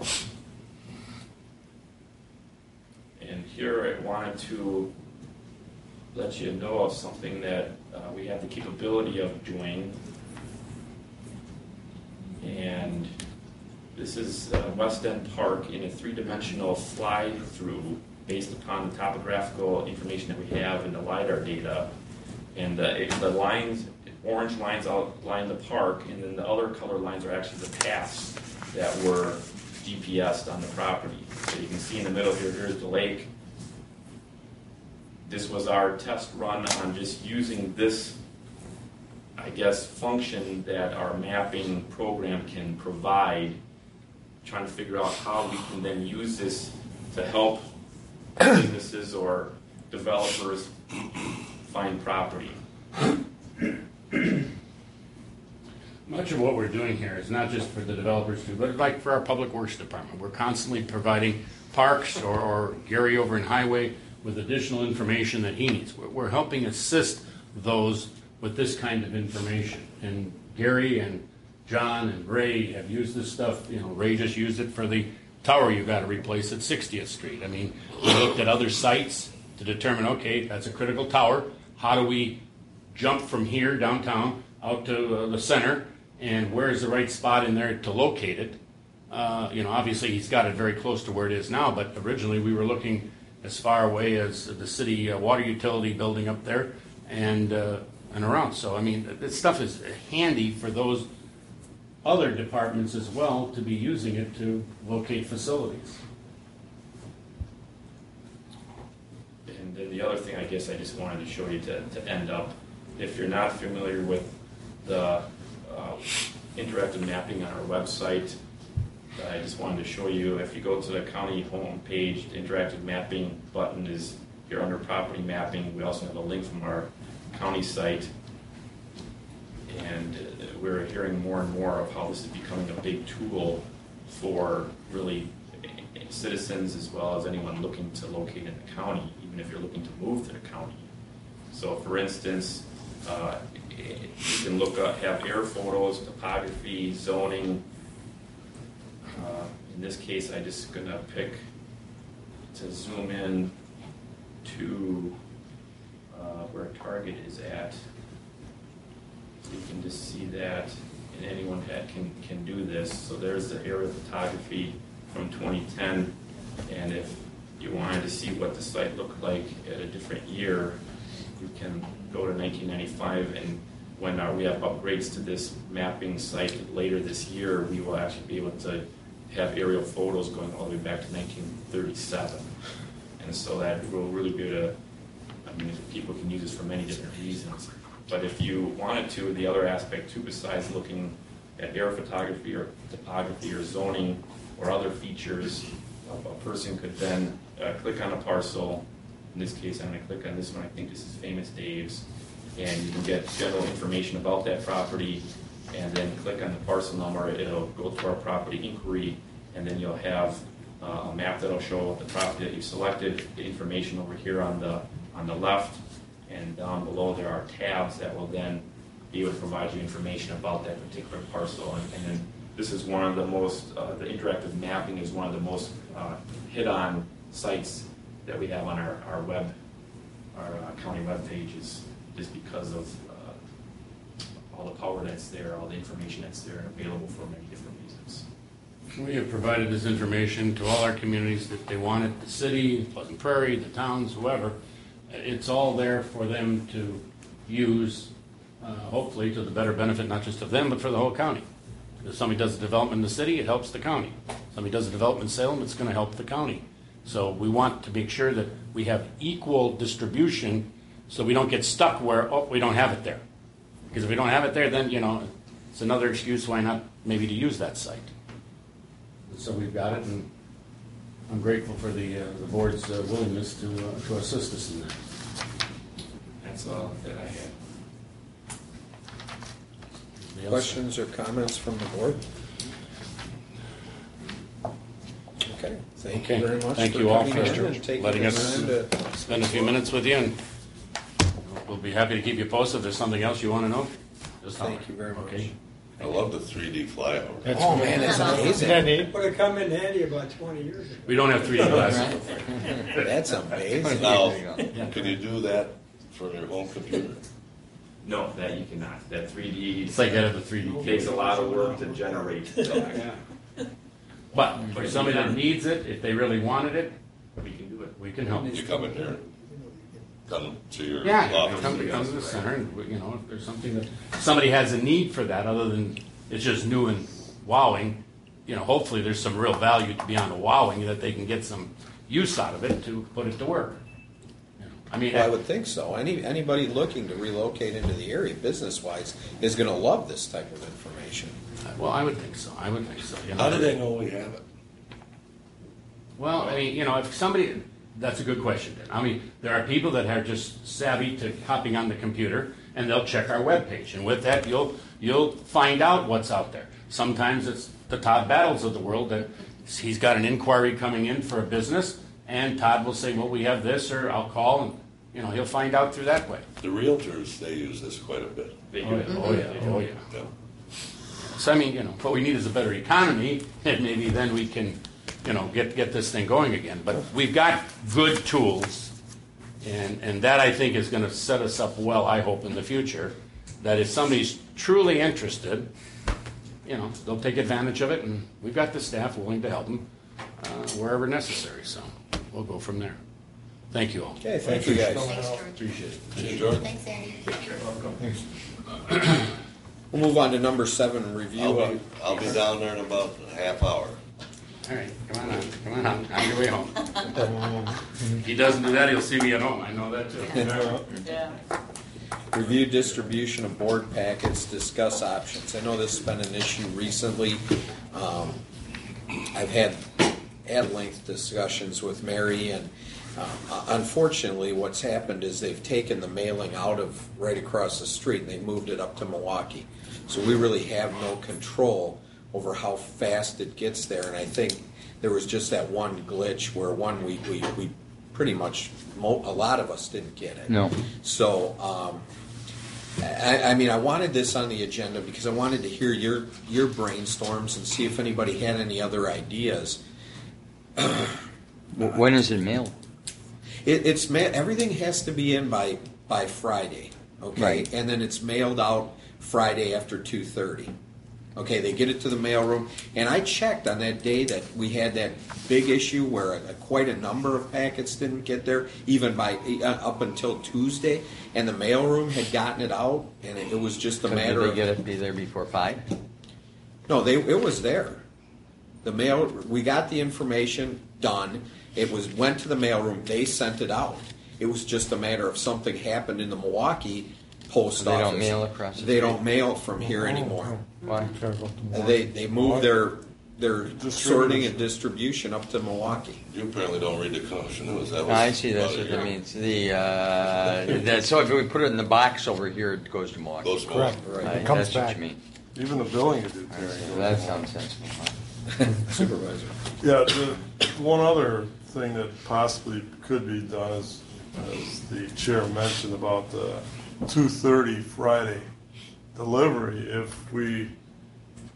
And here I wanted to let you know of something that uh, we have the capability of doing. And this is uh, West End Park in a three-dimensional slide-through based upon the topographical information that we have in the LiDAR data. And uh, it, the lines, orange lines outline the park, and then the other color lines are actually the paths that were G P S'd on the property. So you can see in the middle here, here's the lake. This was our test run on just using this, I guess, function that our mapping program can provide, trying to figure out how we can then use this to help businesses or developers find property. Much of what we're doing here is not just for the developers, to, but like for our public works department. We're constantly providing parks or, or Gary over in Highway with additional information that he needs. We're, we're helping assist those with this kind of information. And Gary and John and Ray have used this stuff. You know, Ray just used it for the tower you got to replace at sixtieth Street. I mean, we looked at other sites to determine, okay, that's a critical tower. How do we jump from here downtown out to uh, the center, and where is the right spot in there to locate it? Uh, you know, obviously he's got it very close to where it is now, but originally we were looking as far away as the city uh, water utility building up there and uh, and around. So I mean, this stuff is handy for those other departments as well to be using it to locate facilities. And then the other thing I guess I just wanted to show you to, to end up, if you're not familiar with the uh, interactive mapping on our website, I just wanted to show you, if you go to the county home page, the interactive mapping button is here under property mapping. We also have a link from our county site. And uh, we're hearing more and more of how this is becoming a big tool for really citizens as well as anyone looking to locate in the county, even if you're looking to move to the county. So for instance, uh, you can look up, have air photos, topography, zoning. Uh, in this case, I'm just going to pick to zoom in to uh, where Target is at. So you can just see that, and anyone that can, can do this. So there's the aerial photography from twenty ten, and if you wanted to see what the site looked like at a different year, you can go to nineteen ninety-five, and when our, we have upgrades to this mapping site later this year, we will actually be able to have aerial photos going all the way back to nineteen thirty-seven. And so that will really be able to, I mean, people can use this for many different reasons. But if you wanted to, the other aspect too, besides looking at air photography or topography or zoning or other features, a, a person could then uh, click on a parcel. In this case, I'm going to click on this one. I think this is Famous Dave's. And you can get general information about that property, and then click on the parcel number. It'll go to our property inquiry, and then you'll have uh, a map that'll show the property that you selected, the information over here on the on the left, and down below there are tabs that will then be able to provide you information about that particular parcel. And, and then this is one of the most, uh, the interactive mapping is one of the most uh, hit-on sites that we have on our, our web, our uh, county web pages, just because of uh, all the power that's there, all the information that's there, and available for many different reasons. We have provided this information to all our communities that they want it, the city, Pleasant Prairie, the towns, whoever. It's all there for them to use, uh, hopefully to the better benefit, not just of them, but for the whole county. If somebody does a development in the city, it helps the county. Somebody does a development in Salem, it's going to help the county. So we want to make sure that we have equal distribution so we don't get stuck where, oh, we don't have it there. Because if we don't have it there, then, you know, it's another excuse why not maybe to use that site. So we've got it, and I'm grateful for the, uh, the board's uh, willingness to, uh, to assist us in that. That's all that I have. Anybody else? Questions or comments from the board? Okay, thank Okay. you very much. Thank for you all coming for in and taking letting the us time to- spend a few minutes with you, and we'll be happy to keep you posted. If there's something else you want to know, just holler. Thank you very much. Okay. I love the three D flyover. Oh, man, it's amazing. Would have come in handy about twenty years ago. We don't have three D glasses. That's amazing. Now, Yeah. can you do that from your home computer? No, that you cannot. That three D It's like that of the three D. takes a lot of work to generate. But for somebody that needs it, if they really wanted it, We can do it. we can help. You come in here, come to your Yeah, office. come to, come to the center, and, you know, if there's something that, somebody has a need for that, other than it's just new and wowing, you know, hopefully there's some real value to beyond the wowing, that they can get some use out of it to put it to work. You know, I mean, Well, I would think so. Any, anybody looking to relocate into the area, business-wise, is gonna love this type of information. well, I would think so, I would think so. You know. How do they know we have it? Well, I mean, you know, if somebody, that's a good question, Dan. I mean, there are people that are just savvy to hopping on the computer, and they'll check our webpage, and with that, you'll you'll find out what's out there. Sometimes it's the Todd Battles of the world that he's got an inquiry coming in for a business, and Todd will say, well, we have this, or I'll call, and, you know, he'll find out through that way. The realtors, they use this quite a bit. They Oh, do yeah, it. oh, yeah, oh, yeah. Yeah. So, I mean, you know, what we need is a better economy, and maybe then we can, you know, get, get this thing going again. But we've got good tools, and, and that, I think, is going to set us up well, I hope, in the future, that if somebody's truly interested, you know, they'll take advantage of it, and we've got the staff willing to help them uh, wherever necessary, so we'll go from there. Thank you all. Okay, thank you guys. Thanks, George. Appreciate it. Hey, Jordan, Thanks, Andy. We'll move on to number seven, review I'll be, of, I'll be down there in about a half hour. All right, come on, on, come on, on, on your way home. If he doesn't do that, he'll see me at home, I know that too. Yeah. review distribution of board packets, discuss options. I know this has been an issue recently. Um, I've had at-length discussions with Mary, and uh, unfortunately what's happened is they've taken the mailing out of right across the street and they moved it up to Milwaukee. So we really have no control over how fast it gets there, and I think there was just that one glitch where one we, we, we pretty much, mo- a lot of us didn't get it. No. So, um, I, I mean, I wanted this on the agenda because I wanted to hear your, your brainstorms and see if anybody had any other ideas. When is it mailed? It, it's ma- everything has to be in by by Friday, okay, Right. and then it's mailed out Friday after two thirty. Okay, they get it to the mailroom, and I checked on that day that we had that big issue where a, a, quite a number of packets didn't get there, even by uh, up until Tuesday, and the mailroom had gotten it out, and it, it was just a Did matter they of get it be there before five? no, they it was there. The mail, we got the information done. It was went to the mailroom. They sent it out. It was just a matter of something happened in the Milwaukee post They office. don't mail across the They street? don't mail from here anymore. Why? They they moved their their Distributors. sorting and distribution up to Milwaukee. You apparently don't read the Constitution News. That was I see, that's about what a that year. means. The, uh, that, so if we put it in the box over here, it goes to Milwaukee. Goes to Correct. Milwaukee. Right, It comes that's what back. you mean. Even the billing you do, All Terry. right, so that sounds sensible. huh? Supervisor. Yeah, the, one other thing that possibly could be done is, as the chair mentioned about the two thirty Friday delivery, if we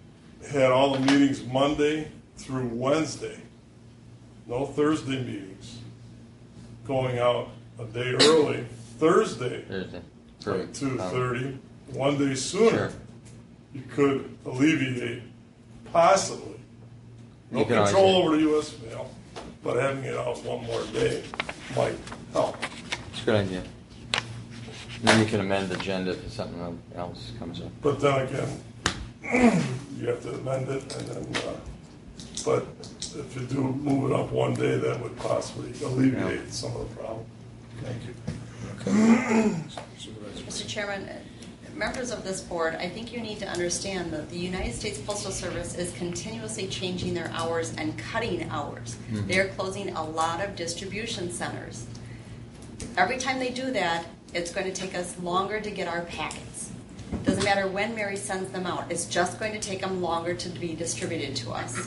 had all the meetings Monday through Wednesday. No Thursday meetings. Going out a day early, Thursday, Thursday. like two Um, thirty, one day sooner. Sure. You could alleviate, possibly, no You can always- control over the U S mail, but having it out one more day might help. It's a good idea. And then you can amend the agenda if something else comes up. But then again, you have to amend it, and then, uh, but if you do move it up one day, that would possibly alleviate Yeah. some of the problem. Thank you. Mister Chairman, members of this board, I think you need to understand that the United States Postal Service is continuously changing their hours and cutting hours. Mhm. They're closing a lot of distribution centers. Every time they do that, it's going to take us longer to get our packets. Doesn't matter when Mary sends them out, it's just going to take them longer to be distributed to us.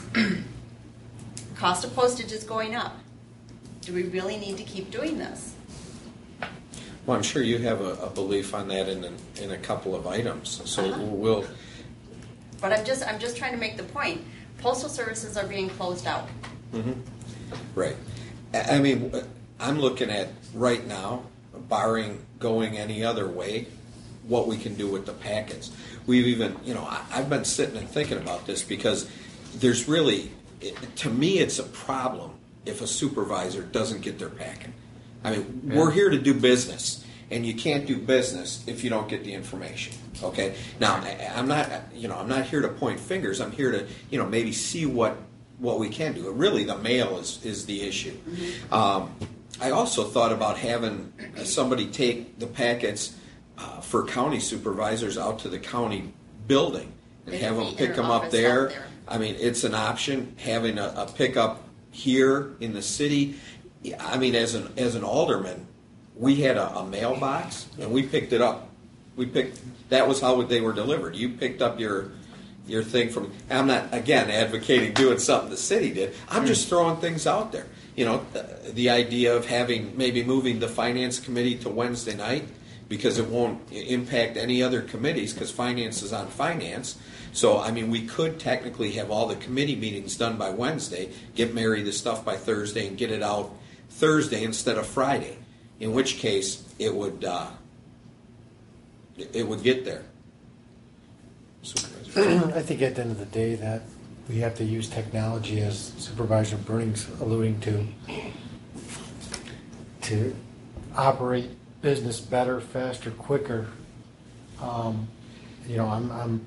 Cost of postage is going up. Do we really need to keep doing this? Well, I'm sure you have a, a belief on that in, a- in a couple of items, so Uh-huh. we'll, But I'm just, I'm just trying to make the point. Postal services are being closed out. mhm. Right. I I mean, I'm looking at right now, barring going any other way, what we can do with the packets. We've even, you know, I, I've been sitting and thinking about this because there's really, it, to me, it's a problem if a supervisor doesn't get their packet. I mean, Yeah. we're here to do business, and you can't do business if you don't get the information. Okay. Now, I, I'm not, you know, I'm not here to point fingers. I'm here to, you know, maybe see what what we can do. Really, the mail is is the issue. Um, I also thought about having somebody take the packets uh, for county supervisors out to the county building and They have can them be pick in them an up office there. out there. I mean, it's an option. Having a, a pickup here in the city. I mean, as an as an alderman, we had a, a mailbox and we picked it up. We picked. That was how they were delivered. You picked up your your thing from. I'm not again advocating doing something the city did. I'm just throwing things out there. You know, the, the idea of having maybe moving the finance committee to Wednesday night because it won't impact any other committees because finance is on finance. So, I mean, we could technically have all the committee meetings done by Wednesday, get Mary the stuff by Thursday, and get it out Thursday instead of Friday. In which case, it would uh, it would get there. Supervisor. I think at the end of the day that we have to use technology, as Supervisor Burning's alluding to, to operate business better, faster, quicker. Um, you know, I'm, I'm,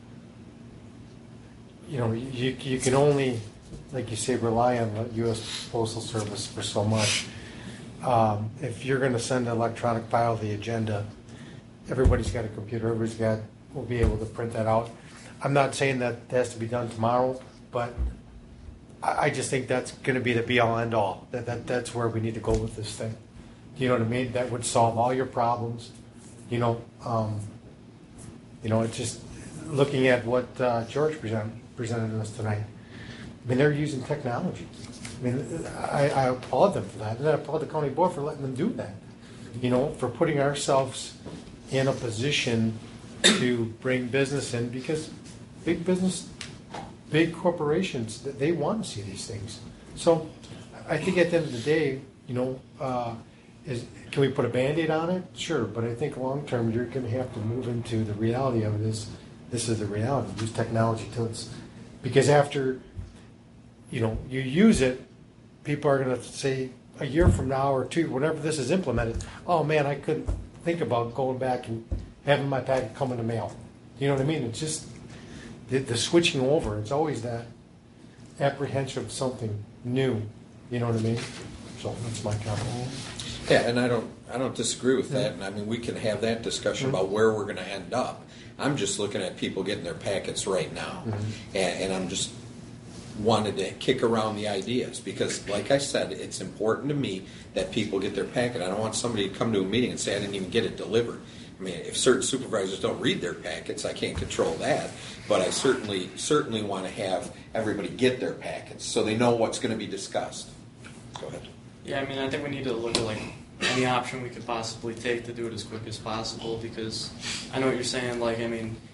you know, you you can only, like you say, rely on the U S Postal Service for so much. Um, if you're going to send an electronic file, the agenda, everybody's got a computer, everybody's got, will be able to print that out. I'm not saying that that has to be done tomorrow, but I, I just think that's going to be the be-all, end-all. That, that That's where we need to go with this thing. You know what I mean? That would solve all your problems. You know, um, you know, it's just looking at what uh, George present, presented to us tonight. I mean, they're using technology. I mean, I, I applaud them for that, and I applaud the county board for letting them do that. You know, for putting ourselves in a position to bring business in, because big business, big corporations, they want to see these things. So I think at the end of the day, you know, uh, is can we put a Band-Aid on it? Sure, but I think long term you're going to have to move into the reality of it is this is the reality. Use technology till it's, because after, you know, you use it, people are going to say a year from now or two, whenever this is implemented, oh man, I couldn't think about going back and having my packet come in the mail. You know what I mean? It's just the, the switching over. It's always that apprehension of something new. You know what I mean? So that's my comment. Yeah, and I don't I don't disagree with that. And I mean, we can have that discussion about where we're going to end up. I'm just looking at people getting their packets right now, Mhm. and, and I'm just wanted to kick around the ideas because, like I said, it's important to me that people get their packet. I don't want somebody to come to a meeting and say I didn't even get it delivered. I mean, if certain supervisors don't read their packets, I can't control that. But I certainly certainly want to have everybody get their packets so they know what's going to be discussed. Go ahead. Yeah, I mean, I think we need to look at like any option we could possibly take to do it as quick as possible, because I know what you're saying. Like, I mean,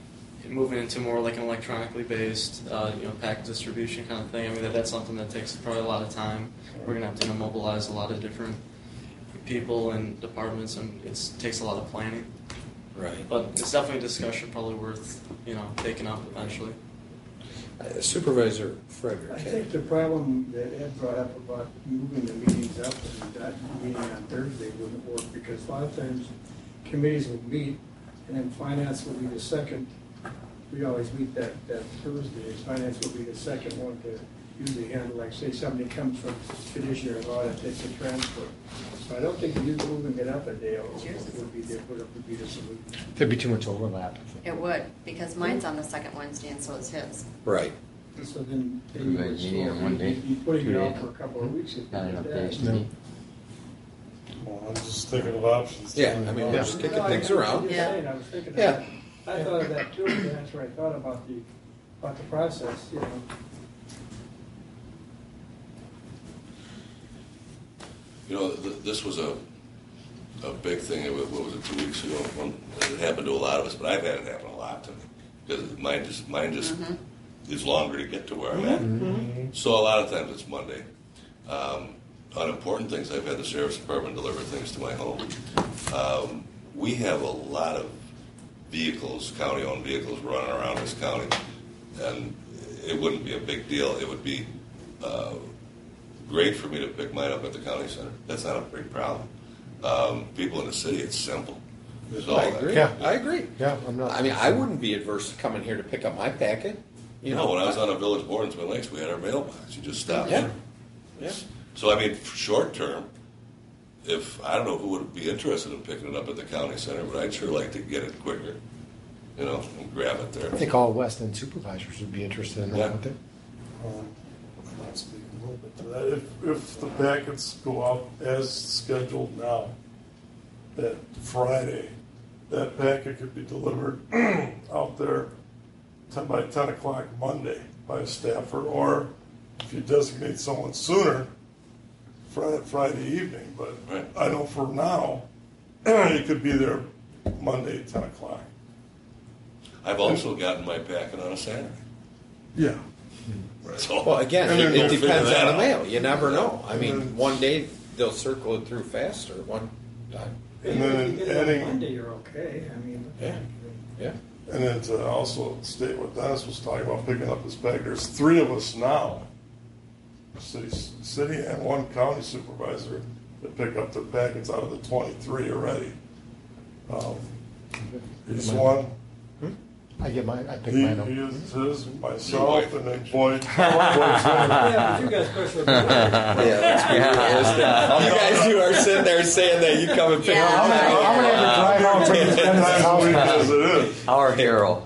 moving into more like an electronically based, uh, you know, packet distribution kind of thing. I mean, that, that's something that takes probably a lot of time. We're gonna have to, you know, mobilize a lot of different people and departments, and it takes a lot of planning. Right. But it's definitely a discussion probably worth, you know, taking up eventually. Uh, Supervisor Frederick. I think the problem that Ed brought up about moving the meetings up and that meeting on Thursday wouldn't work, because a lot of times committees would meet and then finance would be the second. We always meet that, that Thursday. Finance would be the second one to usually handle, like say somebody comes from fiduciary law that takes a transfer. So I don't think you moving it up a day would be the, would be the solution. There'd be too much overlap. It would, because mine's on the second Wednesday and so is his. Right. So then, then You you guys would meeting on slow- one day? you'd be putting Two it out days? for a couple of weeks if you Not did enough that. days to No. meet. Well, I'm just thinking of options. Yeah, I mean, we're Yeah. just kicking No, I- things I'm around. just Yeah. saying, I was thinking of Yeah. that. I thought of that too, and that's where I thought about the, about the process, you know. You know, th- this was a, a big thing, what what was it, two weeks ago? One- It happened to a lot of us, but I've had it happen a lot to me. Because mine just, mine just is longer to get to where I'm at. So a lot of times it's Monday. Um, on important things, I've had the sheriff's department deliver things to my home. Um, we have a lot of vehicles, county-owned vehicles running around this county, and it wouldn't be a big deal. It would be uh, great for me to pick mine up at the county center. That's not a big problem. Um, people in the city, it's simple. So, I agree. Yeah. I agree. Yeah, I'm not. I mean, I wouldn't be adverse to coming here to pick up my packet. You know, when I was on a village board in Twin Lakes, we had our mailbox. You just stopped Yeah. there. Yeah. So, I mean, for short term, if I don't know who would be interested in picking it up at the county center, but I'd sure like to get it quicker, you know, and grab it there. I think all West End supervisors would be interested in that, Yeah. wouldn't they? Um, I'll speak a little bit to that. If, if the packets go out as scheduled now, that Friday, that packet could be delivered out there ten by ten o'clock Monday by a staffer, or if you designate someone sooner, Friday, Friday evening. But Right. I know for now, it could be there Monday at ten o'clock. I've also gotten my packet on a Saturday. Yeah. So, Well, again, And it, then it we'll depends figure that on the out. mail. You never know. I And mean, then- one day they'll circle it through faster. One time. And then If you get it on adding- Monday, you're okay, I mean. Yeah. Yeah. And then to also state what Dennis was talking about, picking up his bag, there's three of us now, city, city and one county supervisor, that pick up their packets out of the twenty-three already. Um, He's one, I get mine, I pick he, mine up. he is his, myself, and then Boyd. Boyd's in. Yeah, but you got special. Yeah, let's be realistic. You guys who are sitting there saying that you come and pick Yeah. up I'm gonna, I'm gonna have to drive out to this Dennis's Times a house. week as it is. Our hero.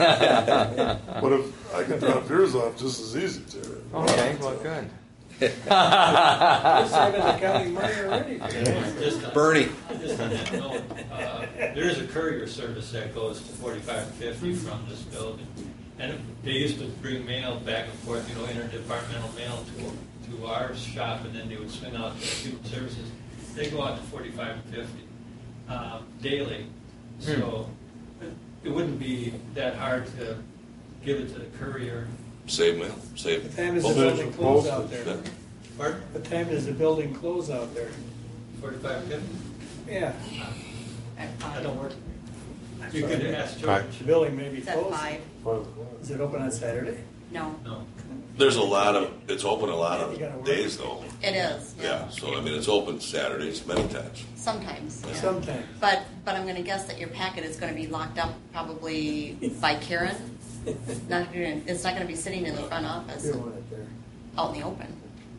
But if, I can drop yours off just as easy, Terry. Okay, well, good. You're saving the county money already. Just on- Bernie. Just on that note, uh, there is a courier service that goes to forty-five fifty from this building. And they used to bring mail back and forth, you know, interdepartmental mail to, to our shop, and then they would swing out to human services. They go out to forty-five fifty um, daily. So it wouldn't be that hard to give it to the courier. save mail, save. What time does the Well, building close out postage, there? Pardon? What time does the building close out there? forty-five fifty? Yeah, At I five. don't work. You could ask George. the building may be It's at closed. five. Is it open on Saturday? No, No. There's a lot of, it's open a lot of days though. it is. Yeah, so I mean, it's open Saturdays many times. Sometimes. Yeah. Sometimes. But but I'm going to guess that your packet is going to be locked up probably by Karen. Not gonna, it's not going to be sitting in the front office You don't want it there. out in the open.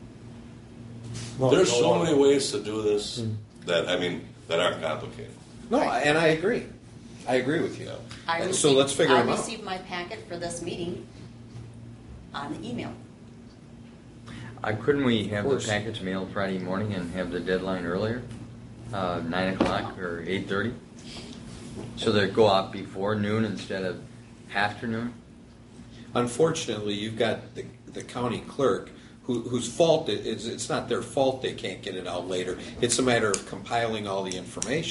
There's so many ways to do this that, I mean, that aren't complicated. No, and I agree. I agree with you. I so received, let's figure I them out. received my packet for this meeting on the email. Uh, couldn't we have the course. package mailed Friday morning and have the deadline earlier? Uh, nine o'clock or eight thirty? So they go out before noon instead of afternoon? Unfortunately, you've got the, the county clerk who, whose fault it is. It's not their fault they can't get it out later. It's a matter of compiling all the information.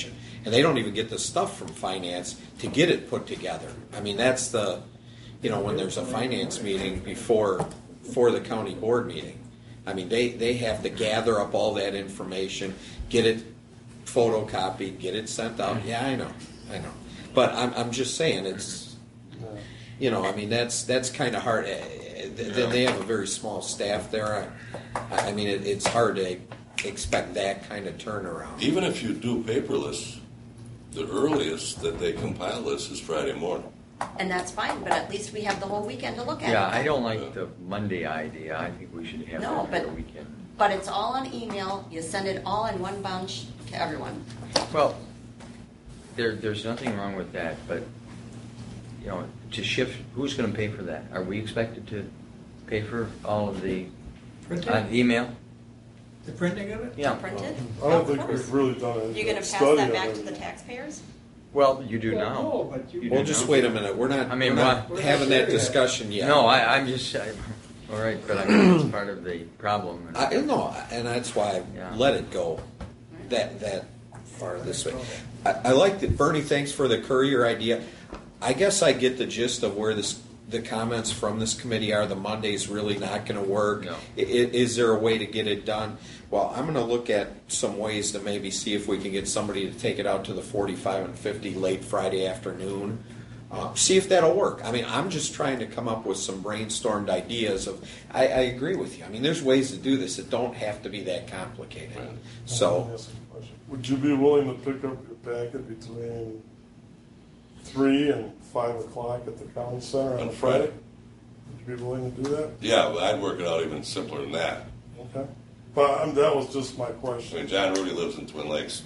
and they don't even get the stuff from finance to get it put together. I mean, that's the, you know, when there's a finance meeting before, for the county board meeting. I mean, they, they have to gather up all that information, get it photocopied, get it sent out. Yeah, I know, I know. But I'm, I'm just saying, it's, you know, I mean, that's, that's kind of hard. Then they have a very small staff there. I, I mean, it, it's hard to expect that kind of turnaround. Even if you do paperless, the earliest that they compile this is Friday morning. And that's fine, but at least we have the whole weekend to look at it. Yeah, I don't like the Monday idea. I think we should have No, it but- for the weekend. But it's all on email, you send it all in one bunch to everyone. Well, there, there's nothing wrong with that, but, you know, to shift, who's going to pay for that? Are we expected to pay for all of the Printing? uh, email? The printing of it? Yeah. Printed? I don't Of think course. we've really done a You're gonna pass study that of back it. to the taxpayers? Well, you do Well, now. no, but you- You Well, do just now. wait a minute. We're not, I mean, we're not why- having We're that not sure discussion yet. No, I, I'm just, I, all right, but I mean, it's part of the problem. I no, and that's why Yeah. I let it go that that far this way. I, I like that, Bernie. Thanks for the courier idea. I guess I get the gist of where this the comments from this committee are. The Monday's really not going to work. No. I, is there a way to get it done? Well, I'm going to look at some ways to maybe see if we can get somebody to take it out to the forty-five and fifty late Friday afternoon. Uh, see if that'll work. I mean, I'm just trying to come up with some brainstormed ideas of. I, I agree with you. I mean, there's ways to do this that don't have to be that complicated. So, Yes, question. Would you be willing to pick up your packet between three and five o'clock at the county center On Friday? Would you be willing to do that? Yeah, but I'd work it out even simpler than that. Okay. But um, that was just my I mean, question. John Rudy lives in Twin Lakes.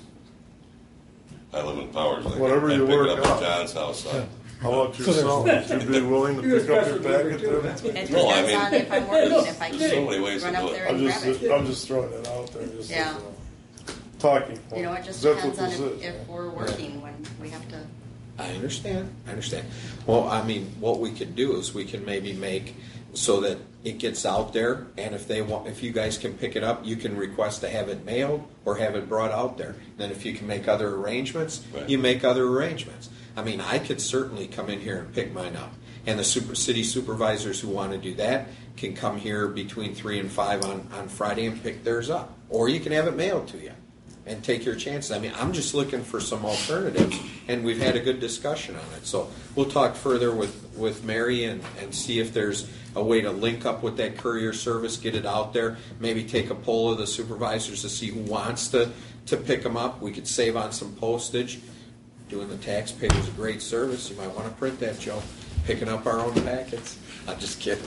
I live in Powers. Lake. Whatever I'd you pick work it up out. at John's house. Son. How about yourself? Would you be willing to You're a pick up your special delivery packet too. there? It No, I depends mean- on if I'm working, if I There's so many ways can to run do up it. there I'm and just, grab it. I'm just throwing it out there just Yeah. as a talking point. You know, it just 'Cause that's depends what on this if, is. if we're working when we have to. I understand. I understand. Well, I mean, what we could do is we can maybe make so that it gets out there, and if they want, if you guys can pick it up, you can request to have it mailed or have it brought out there. Then, if you can make other arrangements, Right. you make other arrangements. I mean, I could certainly come in here and pick mine up, and the super city supervisors who want to do that can come here between three and five on on Friday and pick theirs up, or you can have it mailed to you. And take your chances. I mean, I'm just looking for some alternatives, and we've had a good discussion on it. So we'll talk further with, with Mary and, and see if there's a way to link up with that courier service, get it out there, maybe take a poll of the supervisors to see who wants to, to pick them up. We could save on some postage. Doing the taxpayers a great service. You might want to print that, Joe. Picking up our own packets. I'm just kidding.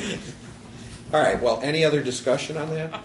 All right, well, any other discussion on that?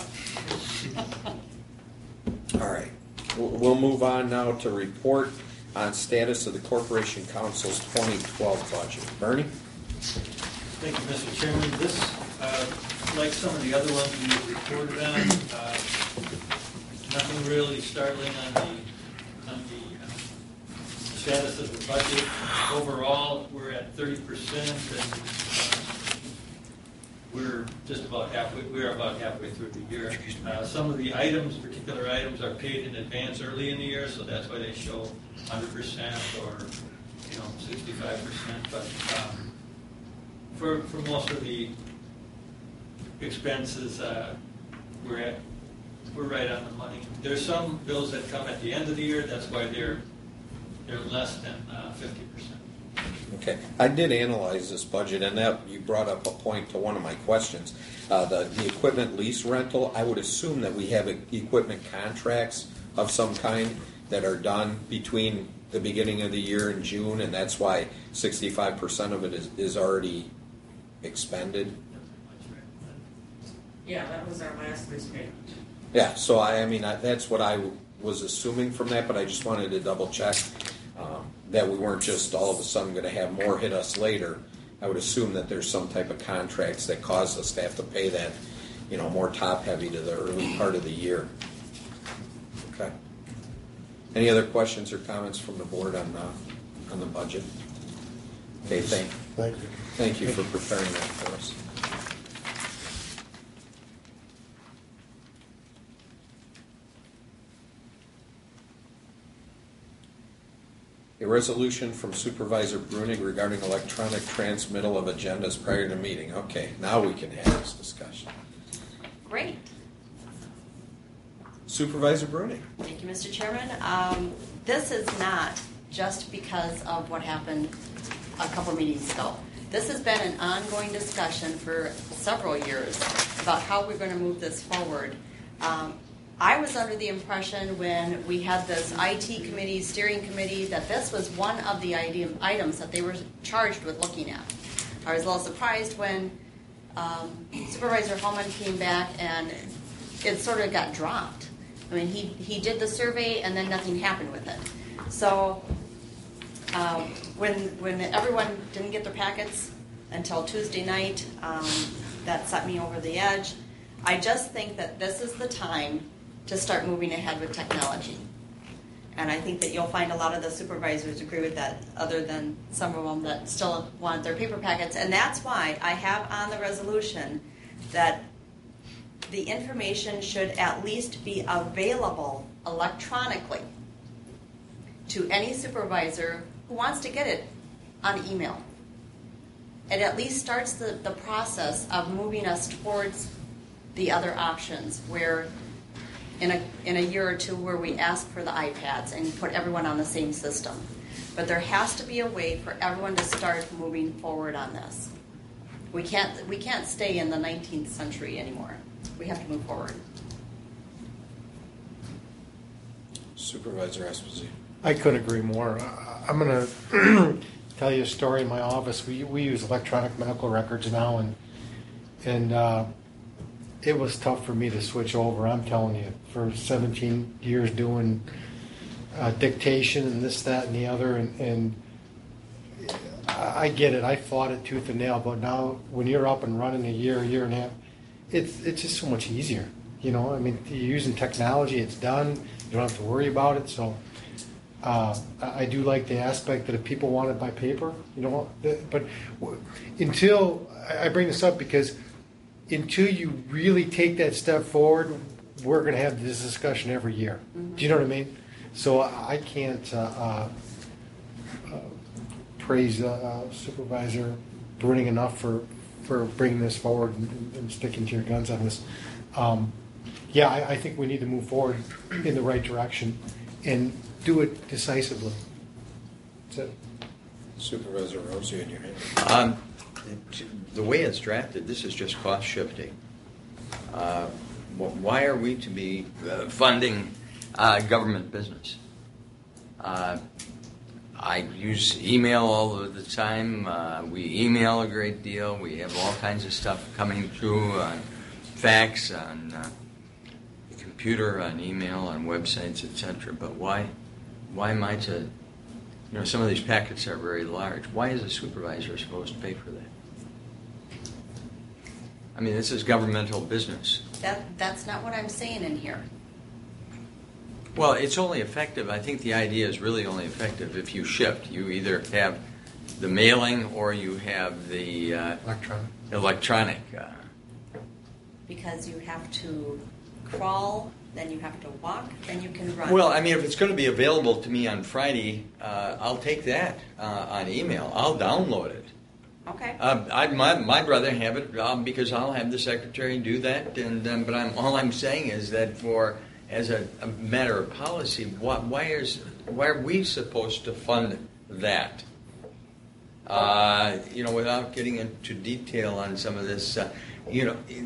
All right, We'll- we'll move on now to report on status of the Corporation Council's twenty twelve budget. Bernie? Thank you, Mister Chairman. This, uh, like some of the other ones we reported on, uh, nothing really startling on the, on the uh, status of the budget. Overall, we're at thirty percent, and uh, we're just about halfway, we're about halfway through the year. Uh, Some of the items, particular items, are paid in advance early in the year, so that's why they show one hundred percent or, you know, sixty-five percent. But um, for, for most of the expenses, uh, we're at, we're right on the money. There's some bills that come at the end of the year, that's why they're, they're less than uh, fifty percent. Okay, I did analyze this budget, and that you brought up a point to one of my questions. Uh, the, the equipment lease rental, I would assume that we have equipment contracts of some kind that are done between the beginning of the year and June, and that's why sixty-five percent of it is, is already expended. Yeah, that was our last lease payment. Yeah, so I, I mean, I, that's what I was assuming from that, but I just wanted to double check um, that we weren't just all of a sudden going to have more hit us later. I would assume that there's some type of contracts that cause us to have to pay that, you know, more top heavy to the early part of the year. Okay. Any other questions or comments from the board on the, on the budget? Okay, thank, Thank you. thank you for preparing that for us. resolution from Supervisor Brunig regarding electronic transmittal of agendas prior to meeting. Okay, now we can have this discussion. Great. Supervisor Brunig. Thank you, Mister Chairman. Um, this is not just because of what happened a couple meetings ago. This has been an ongoing discussion for several years about how we're going to move this forward. Um, I was under the impression when we had this I T committee, steering committee, that this was one of the item, items that they were charged with looking at. I was a little surprised when um, Supervisor Hallman came back and it sort of got dropped. I mean, he, he did the survey and then nothing happened with it. So um, when when everyone didn't get their packets until Tuesday night, um, that set me over the edge. I just think that this is the time to start moving ahead with technology. And I think that you'll find a lot of the supervisors agree with that, other than some of them that still want their paper packets. And that's why I have on the resolution that the information should at least be available electronically to any supervisor who wants to get it on email. It at least starts the, the process of moving us towards the other options, where in a, in a year or two where we ask for the iPads and put everyone on the same system. But there has to be a way for everyone to start moving forward on this. We can't, we can't stay in the nineteenth century anymore. We have to move forward. Supervisor Esposito. I couldn't agree more. Uh, I'm going to tell you a story in my office. We we use electronic medical records now, and and uh, it was tough for me to switch over. I'm telling you, for seventeen years doing uh, dictation and this, that, and the other, and, and I get it. I fought it tooth and nail, but now when you're up and running a year, a year and a half, it's it's just so much easier. You know, I mean, you're using technology. It's done. You don't have to worry about it. So. Uh, I do like the aspect that if people want it by paper, you know, but until, I bring this up because until you really take that step forward, we're going to have this discussion every year. Mm-hmm. Do you know what I mean? So I can't uh, uh, uh, praise uh, Supervisor Bruning enough for, for bringing this forward and, and sticking to your guns on this. Um, yeah, I, I think we need to move forward in the right direction and do it decisively. That's it. Supervisor Rosie, in your hand. Um, the way it's drafted, this is just cost shifting. Uh, why are we to be uh, funding uh, government business? Uh, I use email all of the time. Uh, we email a great deal. We have all kinds of stuff coming through on fax, on uh, computer, on email, on websites, et cetera. But why? Why am I to, you know, some of these packets are very large. Why is a supervisor supposed to pay for that? I mean, this is governmental business. That That's not what I'm saying in here. Well, it's only effective, I think the idea is really only effective if you shift. You either have the mailing or you have the uh, electronic. electronic. Uh, because you have to crawl, then you have to walk, then you can run. Well, I mean, if it's going to be available to me on Friday, uh, I'll take that uh, on email. I'll download it. Okay. Uh, I'd my, I'd rather have it um, because I'll have the secretary do that. And um, but I'm all I'm saying is that for as a, a matter of policy, why, why is why are we supposed to fund that? Uh, you know, without getting into detail on some of this, uh, you know. It,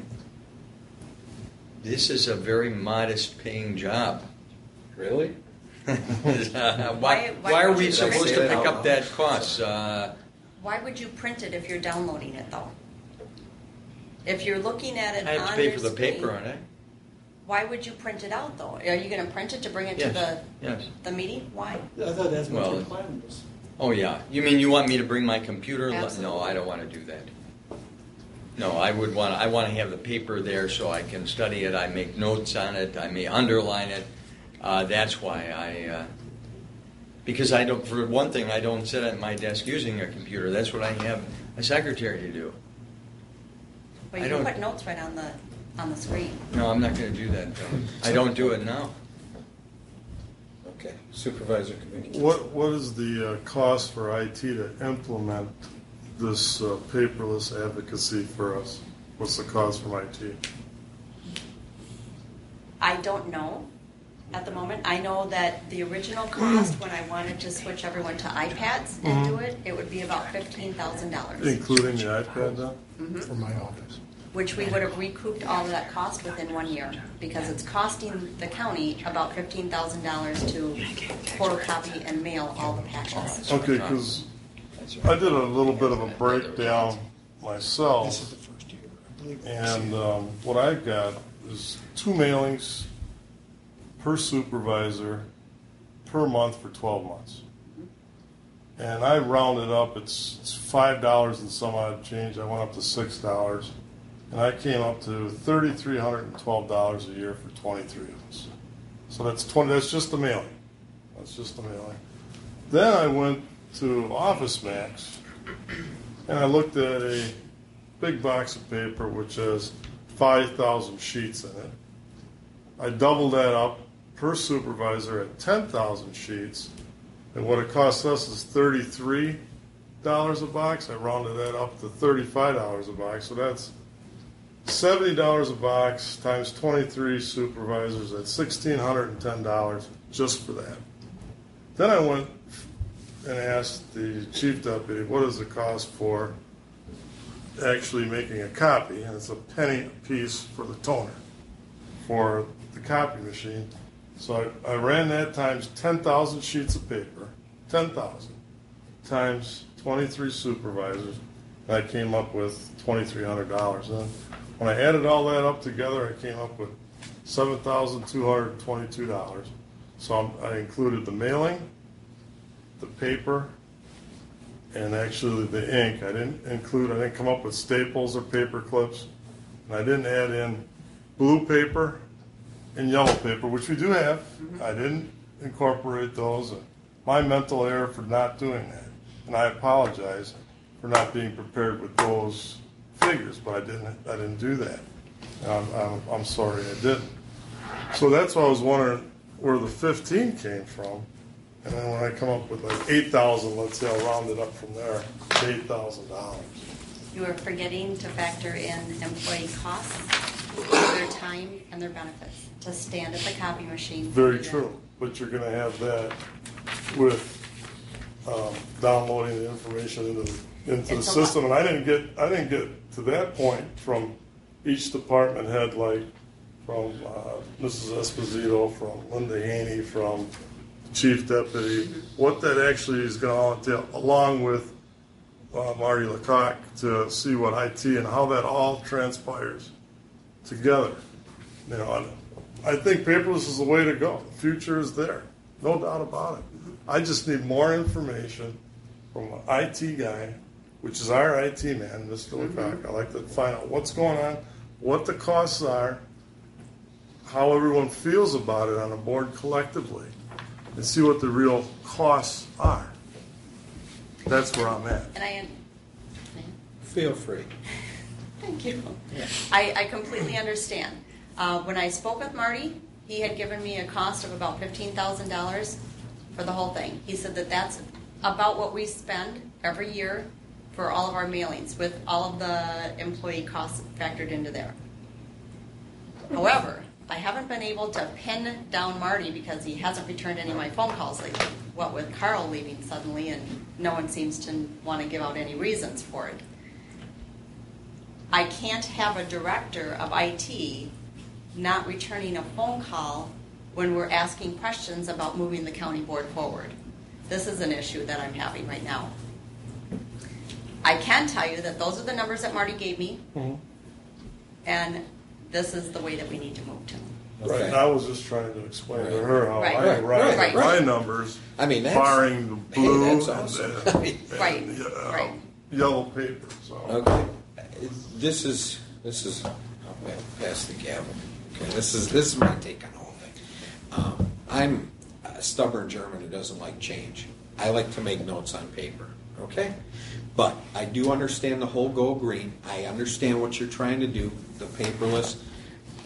This is a very modest paying job. Really? uh, why, why, why are we supposed to pick up that cost? Uh, Why would you print it if you're downloading it, though? If you're looking at it I have on to pay your for the screen, paper, aren't I? why would you print it out, though? Are you going to print it to bring it Yes. to the Yes. the meeting? Why? I thought that's what Well, your plan was. Oh, yeah. You mean you want me to bring my computer? Absolutely. No, I don't want to do that. No, I would want. I want to have the paper there so I can study it. I make notes on it. I may underline it. Uh, that's why I. Uh, because I don't. For one thing, I don't sit at my desk using a computer. That's what I have a secretary to do. But I you don't- can put notes right on the on the screen. No, I'm not going to do that. Though. I don't do it now. Okay, Supervisor Kamicki. What, what is the uh, cost for I T to implement this uh, paperless advocacy for us? What's the cost from I T? I don't know at the moment. I know that the original cost when I wanted to switch everyone to iPads and do it, it would be about fifteen thousand dollars. Including the iPad then? Mm-hmm. For my office. Which we would have recouped all of that cost within one year, because it's costing the county about fifteen thousand dollars to photocopy and mail all the packets. Okay, because I did a little bit of a breakdown This is myself, the first year. I believe. and um, what I got is two mailings per supervisor per month for twelve months. And I rounded up, it's, it's five dollars and some odd change. I went up to six dollars. And I came up to thirty three hundred and twelve dollars a year for twenty three of us. So that's twenty. That's just the mailing. That's just the mailing. Then I went to Office Max, and I looked at a big box of paper which has five thousand sheets in it. I doubled that up per supervisor at ten thousand sheets, and what it cost us is thirty three dollars a box. I rounded that up to thirty five dollars a box. So that's seventy dollars a box times twenty-three supervisors at one thousand six hundred ten dollars just for that. Then I went and asked the chief deputy, what is the cost for actually making a copy? And it's a penny a piece for the toner for the copy machine. So I, I ran that times ten thousand sheets of paper, ten thousand, times twenty-three supervisors, and I came up with twenty-three hundred dollars. And when I added all that up together, I came up with seven thousand two hundred twenty-two dollars. So I'm, I included the mailing, the paper, and actually the ink. I didn't include, I didn't come up with staples or paper clips, and I didn't add in blue paper and yellow paper, which we do have. Mm-hmm. I didn't incorporate those. My mental error for not doing that, and I apologize for not being prepared with those figures, but I didn't. I didn't do that. I'm, I'm, I'm sorry I didn't. So that's why I was wondering where the fifteen came from, and then when I come up with like eight thousand, let's say I'll round it up from there to eight thousand dollars. You are forgetting to factor in employee costs, their time, and their benefits to stand at the copy machine. Very true, but you're going to have that with um, downloading the information into the, into the system, and I didn't get I didn't get to that point from each department head, like from uh, Missus Esposito, from Linda Haney, from the chief deputy, mm-hmm. what that actually is going to entail, along with uh, Marty Lecoq, to see what I T and how that all transpires together. You know, and I think paperless is the way to go. The future is there, no doubt about it. I just need more information from an I T guy, which is our I T man, Mister Mm-hmm. Lecoq. I like to find out what's going on, what the costs are, how everyone feels about it on the board collectively, and see what the real costs are. That's where I'm at. And I Feel free. Thank you. I, I completely understand. Uh, when I spoke with Marty, he had given me a cost of about fifteen thousand dollars for the whole thing. He said that that's about what we spend every year for all of our mailings, with all of the employee costs factored into there. However, I haven't been able to pin down Marty because he hasn't returned any of my phone calls lately. What with Carl leaving suddenly, and no one seems to want to give out any reasons for it. I can't have a director of I T not returning a phone call when we're asking questions about moving the county board forward. This is an issue that I'm having right now. I can tell you that those are the numbers that Marty gave me, mm-hmm. and this is the way that we need to move to. Right, and I was just trying to explain right. to her how right. I right. arrived right. at my right. numbers, I mean, that's, barring the blue hey, that's and, awesome. and, and, right. uh, right. yellow paper. So. Okay, this is this is I'll pass the gavel. Okay, this is this is my take on the whole thing. Um, I'm a stubborn German who doesn't like change. I like to make notes on paper. Okay, but I do understand the whole go green. I understand what you're trying to do, the paperless.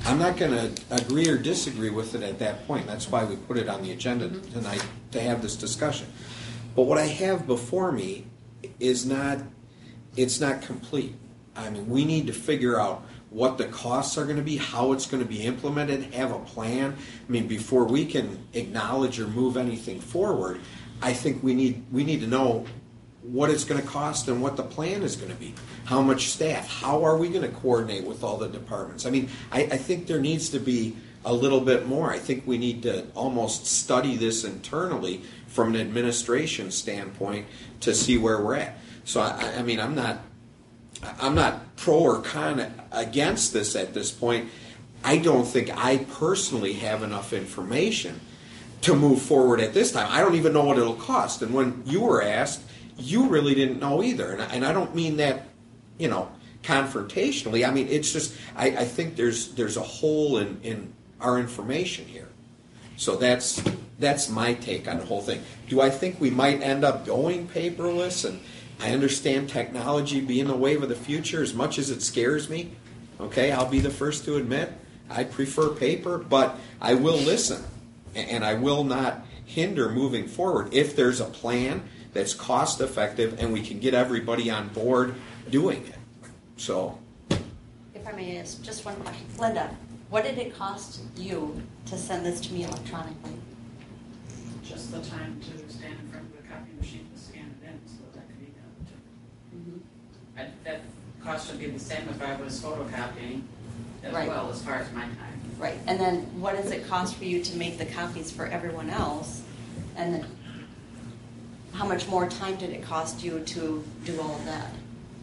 I'm not going to agree or disagree with it at that point. That's why we put it on the agenda tonight to have this discussion. But what I have before me is not, it's not complete. I mean, we need to figure out what the costs are going to be, how it's going to be implemented, have a plan. I mean, before we can acknowledge or move anything forward, I think we need we need to know what it's going to cost and what the plan is going to be. How much staff? How are we going to coordinate with all the departments? I mean, I, I think there needs to be a little bit more. I think we need to almost study this internally from an administration standpoint to see where we're at. So, I, I mean, I'm not I'm not pro or con against this at this point. I don't think I personally have enough information to move forward at this time. I don't even know what it'll cost. And when you were asked, you really didn't know either. And I, and I don't mean that, you know, confrontationally. I mean, it's just, I, I think there's there's a hole in, in our information here. So that's that's my take on the whole thing. Do I think we might end up going paperless? And I understand technology being the wave of the future as much as it scares me. Okay, I'll be the first to admit I prefer paper, but I will listen. And I will not hinder moving forward if there's a plan that's cost effective and we can get everybody on board doing it. So, If I may ask just one question. Linda, what did it cost you to send this to me electronically? Just the time to stand in front of the copy machine and scan it in so that could be done. Mm-hmm. I, that cost would be the same if I was photocopying as Right. well, as far as my time. Right, and then what does it cost for you to make the copies for everyone else? And then how much more time did it cost you to do all of that?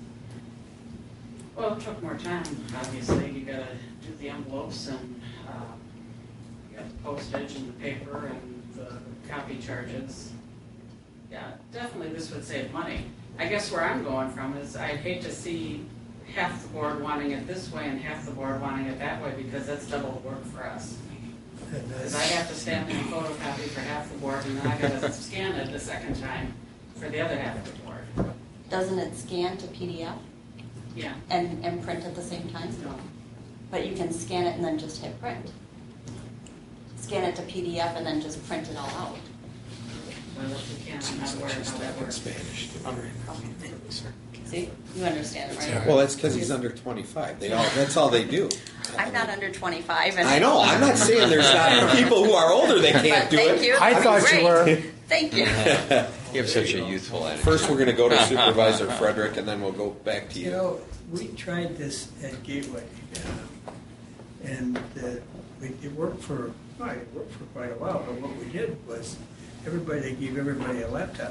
Well, it took more time, obviously. You gotta do the envelopes and, uh, you got the postage and the paper and the copy charges. Yeah, definitely this would save money. I guess where I'm going from is I'd hate to see half the board wanting it this way and half the board wanting it that way, because that's double the work for us. Because I have to stamp and photocopy for half the board, and then I gotta scan it the second time for the other half of the board. Doesn't it scan to P D F Yeah. and, and print at the same time? No. But you can scan it and then just hit print. Scan it to P D F and then just print it all out. Well, if you can, I'm not aware of how that works. See, you understand it, right? well, that's because he's under twenty-five. They all that's all they do. I'm not under twenty-five. And I know. I'm not saying there's not people who are older that can't But do thank it. you. I thought you Great. were. Thank you. You have such a youthful attitude. First, we're going to go to Supervisor Frederick, and then we'll go back to You you. know, we tried this at Gateway, uh, and uh, we- it worked for, well, it worked for quite a while, but what we did was, everybody, they gave everybody a laptop.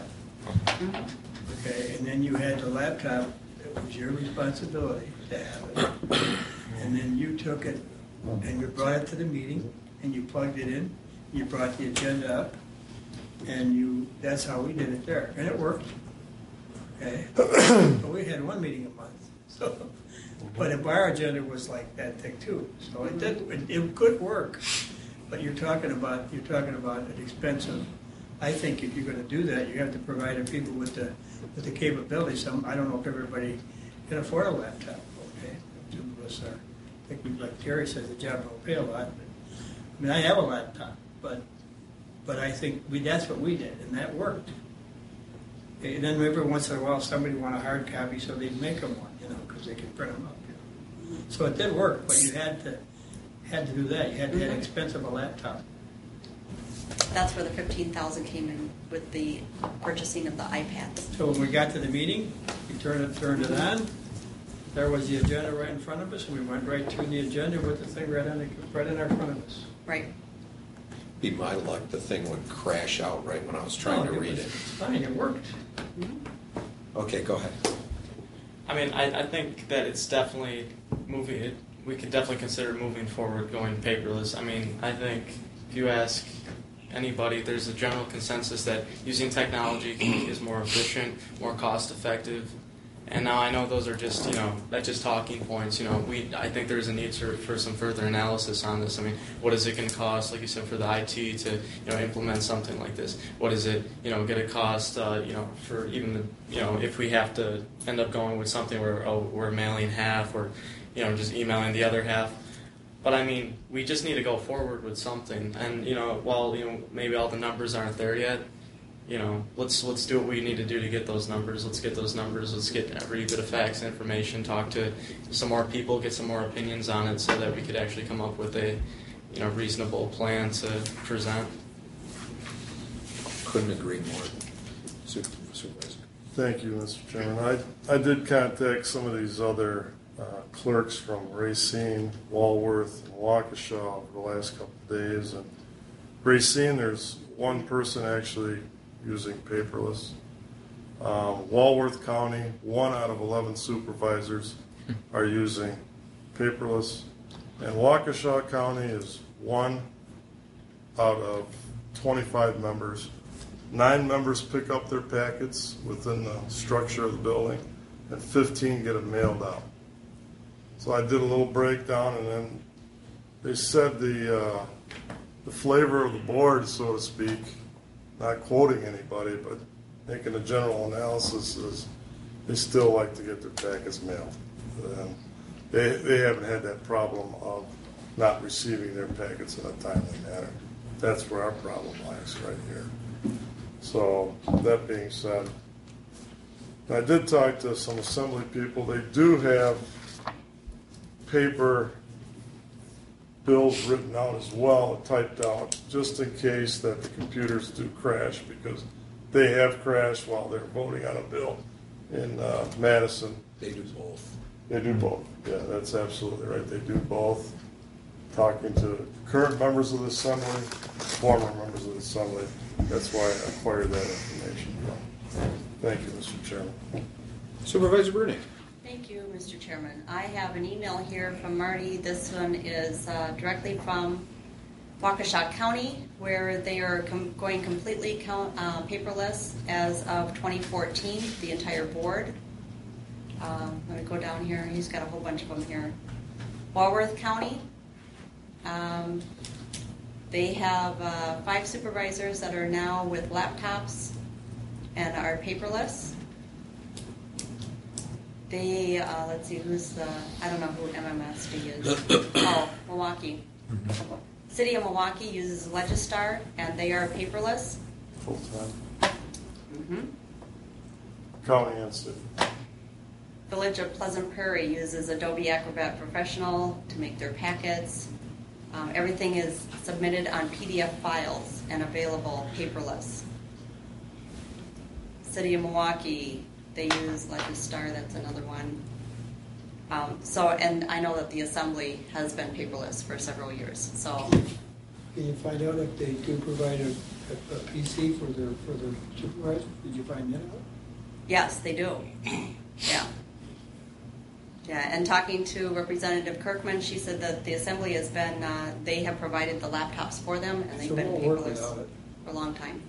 Okay, and then you had the laptop, it was your responsibility to have it. And then you took it and you brought it to the meeting, and you plugged it in, you brought the agenda up, and you, that's how we did it there, and it worked. Okay, but we had one meeting a month, so, but if our agenda was like that thing too, so it did, it, it could work, but you're talking about, you're talking about an expensive, I think if you're gonna do that, you have to provide the people with the, with the capability, some, I don't know if everybody can afford a laptop, okay? Some of us are, I think, we- like Terry says, the job don't pay a lot, but, I mean, I have a laptop, but, but I think we, that's what we did, and that worked. And then every once in a while, somebody want a hard copy, so they'd make them one, you know, because they could print them up. You know. So it did work, but you had to had to do that. You had to have an expensive a laptop. That's where the fifteen thousand came in with the purchasing of the iPads. So when we got to the meeting, we turned it turned it on. There was the agenda right in front of us, and we went right through the agenda with the thing right on the, right in our front of us. Right. Be my luck, the thing would crash out right when I was trying No, to read was it. Fine, it worked. Okay, go ahead. I mean, I, I think that it's definitely moving it. We could definitely consider moving forward, going paperless. I mean, I think if you ask anybody, there's a general consensus that using technology is more efficient, more cost effective. And now I know those are just, you know, that's just talking points. You know, we I think there's a need for, for some further analysis on this. I mean, what is it going to cost, like you said, for the I T to, you know, implement something like this? What is it, you know, going to cost, uh, you know, for even the, you know, if we have to end up going with something where, oh, we're mailing half or, you know, just emailing the other half. But I mean, we just need to go forward with something. And you know, while you know maybe all the numbers aren't there yet, you know, let's let's do what we need to do to get those numbers. Let's get those numbers. Let's get every bit of facts and information. Talk to some more people, get some more opinions on it, so that we could actually come up with a, you know, reasonable plan to present. Couldn't agree more. Super, Supervisor. Thank you, Mister Chairman. I, I did contact some of these other uh, clerks from Racine, Walworth, and Waukesha over the last couple of days. And Racine, there's one person actually using paperless. Um, Walworth County, one out of eleven supervisors are using paperless. And Waukesha County is one out of twenty-five members. Nine members pick up their packets within the structure of the building, and fifteen get them mailed out. So I did a little breakdown, and then they said the uh, the flavor of the board, so to speak, not quoting anybody, but making a general analysis, is they still like to get their packets mailed. And they they haven't had that problem of not receiving their packets in a timely manner. That's where our problem lies, right here. So that being said, I did talk to some assembly people. They do have paper bills written out as well, typed out, just in case that the computers do crash, because they have crashed while they're voting on a bill in uh, Madison. They do both. They do both. Yeah, that's absolutely right. They do both. Talking to current members of the Assembly, former members of the Assembly. That's why I acquired that information. Thank you, Mister Chairman. Supervisor Bruning. Thank you, Mister Chairman. I have an email here from Marty. This one is uh, directly from Waukesha County, where they are com- going completely count, uh, paperless as of twenty fourteen, the entire board. Um, I'm going to go down here. He's got a whole bunch of them here. Walworth County. Um, they have uh, five supervisors that are now with laptops and are paperless. They, uh, let's see, who's the, I don't know who M M S D is. Oh, Milwaukee. Mm-hmm. City of Milwaukee uses Legistar, and they are paperless. Full time. Mm-hmm. County and city. Village of Pleasant Prairie uses Adobe Acrobat Professional to make their packets. Um, everything is submitted on P D F files and available paperless. City of Milwaukee, they use Legistar, that's another one. Um, so, and I know that the Assembly has been paperless for several years, so. Can you find out if they do provide a, a, a P C for their, for their supervisor? Did you find that out? Yes, they do. Yeah. Yeah, and talking to Representative Kirkman, she said that the Assembly has been, uh, they have provided the laptops for them, and they've So been we'll work paperless without it. for a long time.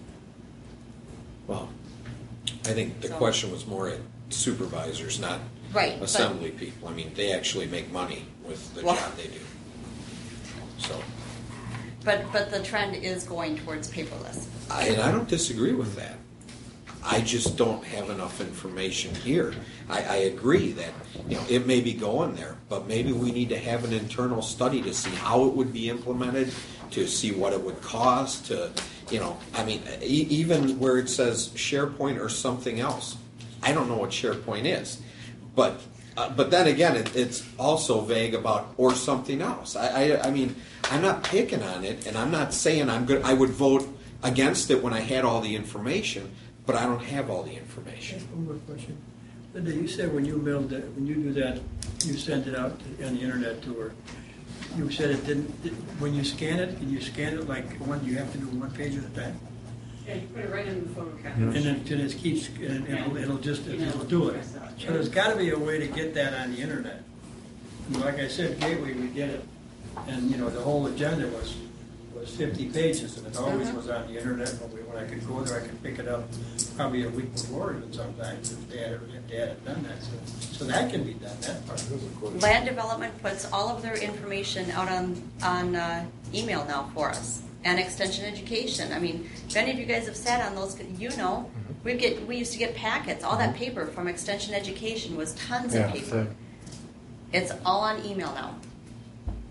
Well, I think the So- question was more at supervisors, not Right, but- assembly people. I mean, they actually make money with the Well- job they do. So, But, but the trend is going towards paperless. I, and I don't disagree with that. I just don't have enough information here. I, I agree that, you know, it may be going there, but maybe we need to have an internal study to see how it would be implemented, to see what it would cost, to, you know, I mean, e- even where it says SharePoint or something else. I don't know what SharePoint is, but uh, but then again, it, it's also vague about or something else. I, I I mean, I'm not picking on it, and I'm not saying I'm good. I would vote against it when I had all the information, but I don't have all the information. One more question. Linda, you said when you mailed that, when you do that, you send it out to, on the internet to her. You said it didn't, it, when you scan it, can you scan it like one, you have to do one page at a time? Yeah, you put it right in the photocopy. And then, then it keeps, and it'll, it'll just, it'll do it. So there's gotta be a way to get that on the internet. And like I said, Gateway, we did it. And, you know, the whole agenda was, was fifty pages, and it always was on the internet. When we- when I could go there, I could pick it up probably a week before even sometimes, if they had, if they hadn't done that. So, so that can be done, that part. Land Development puts all of their information out on, on uh, email now for us, and Extension Education. I mean, if any of you guys have sat on those, you know, we get we used to get packets. All that paper from Extension Education was tons Yeah, of paper. so- It's all on email now.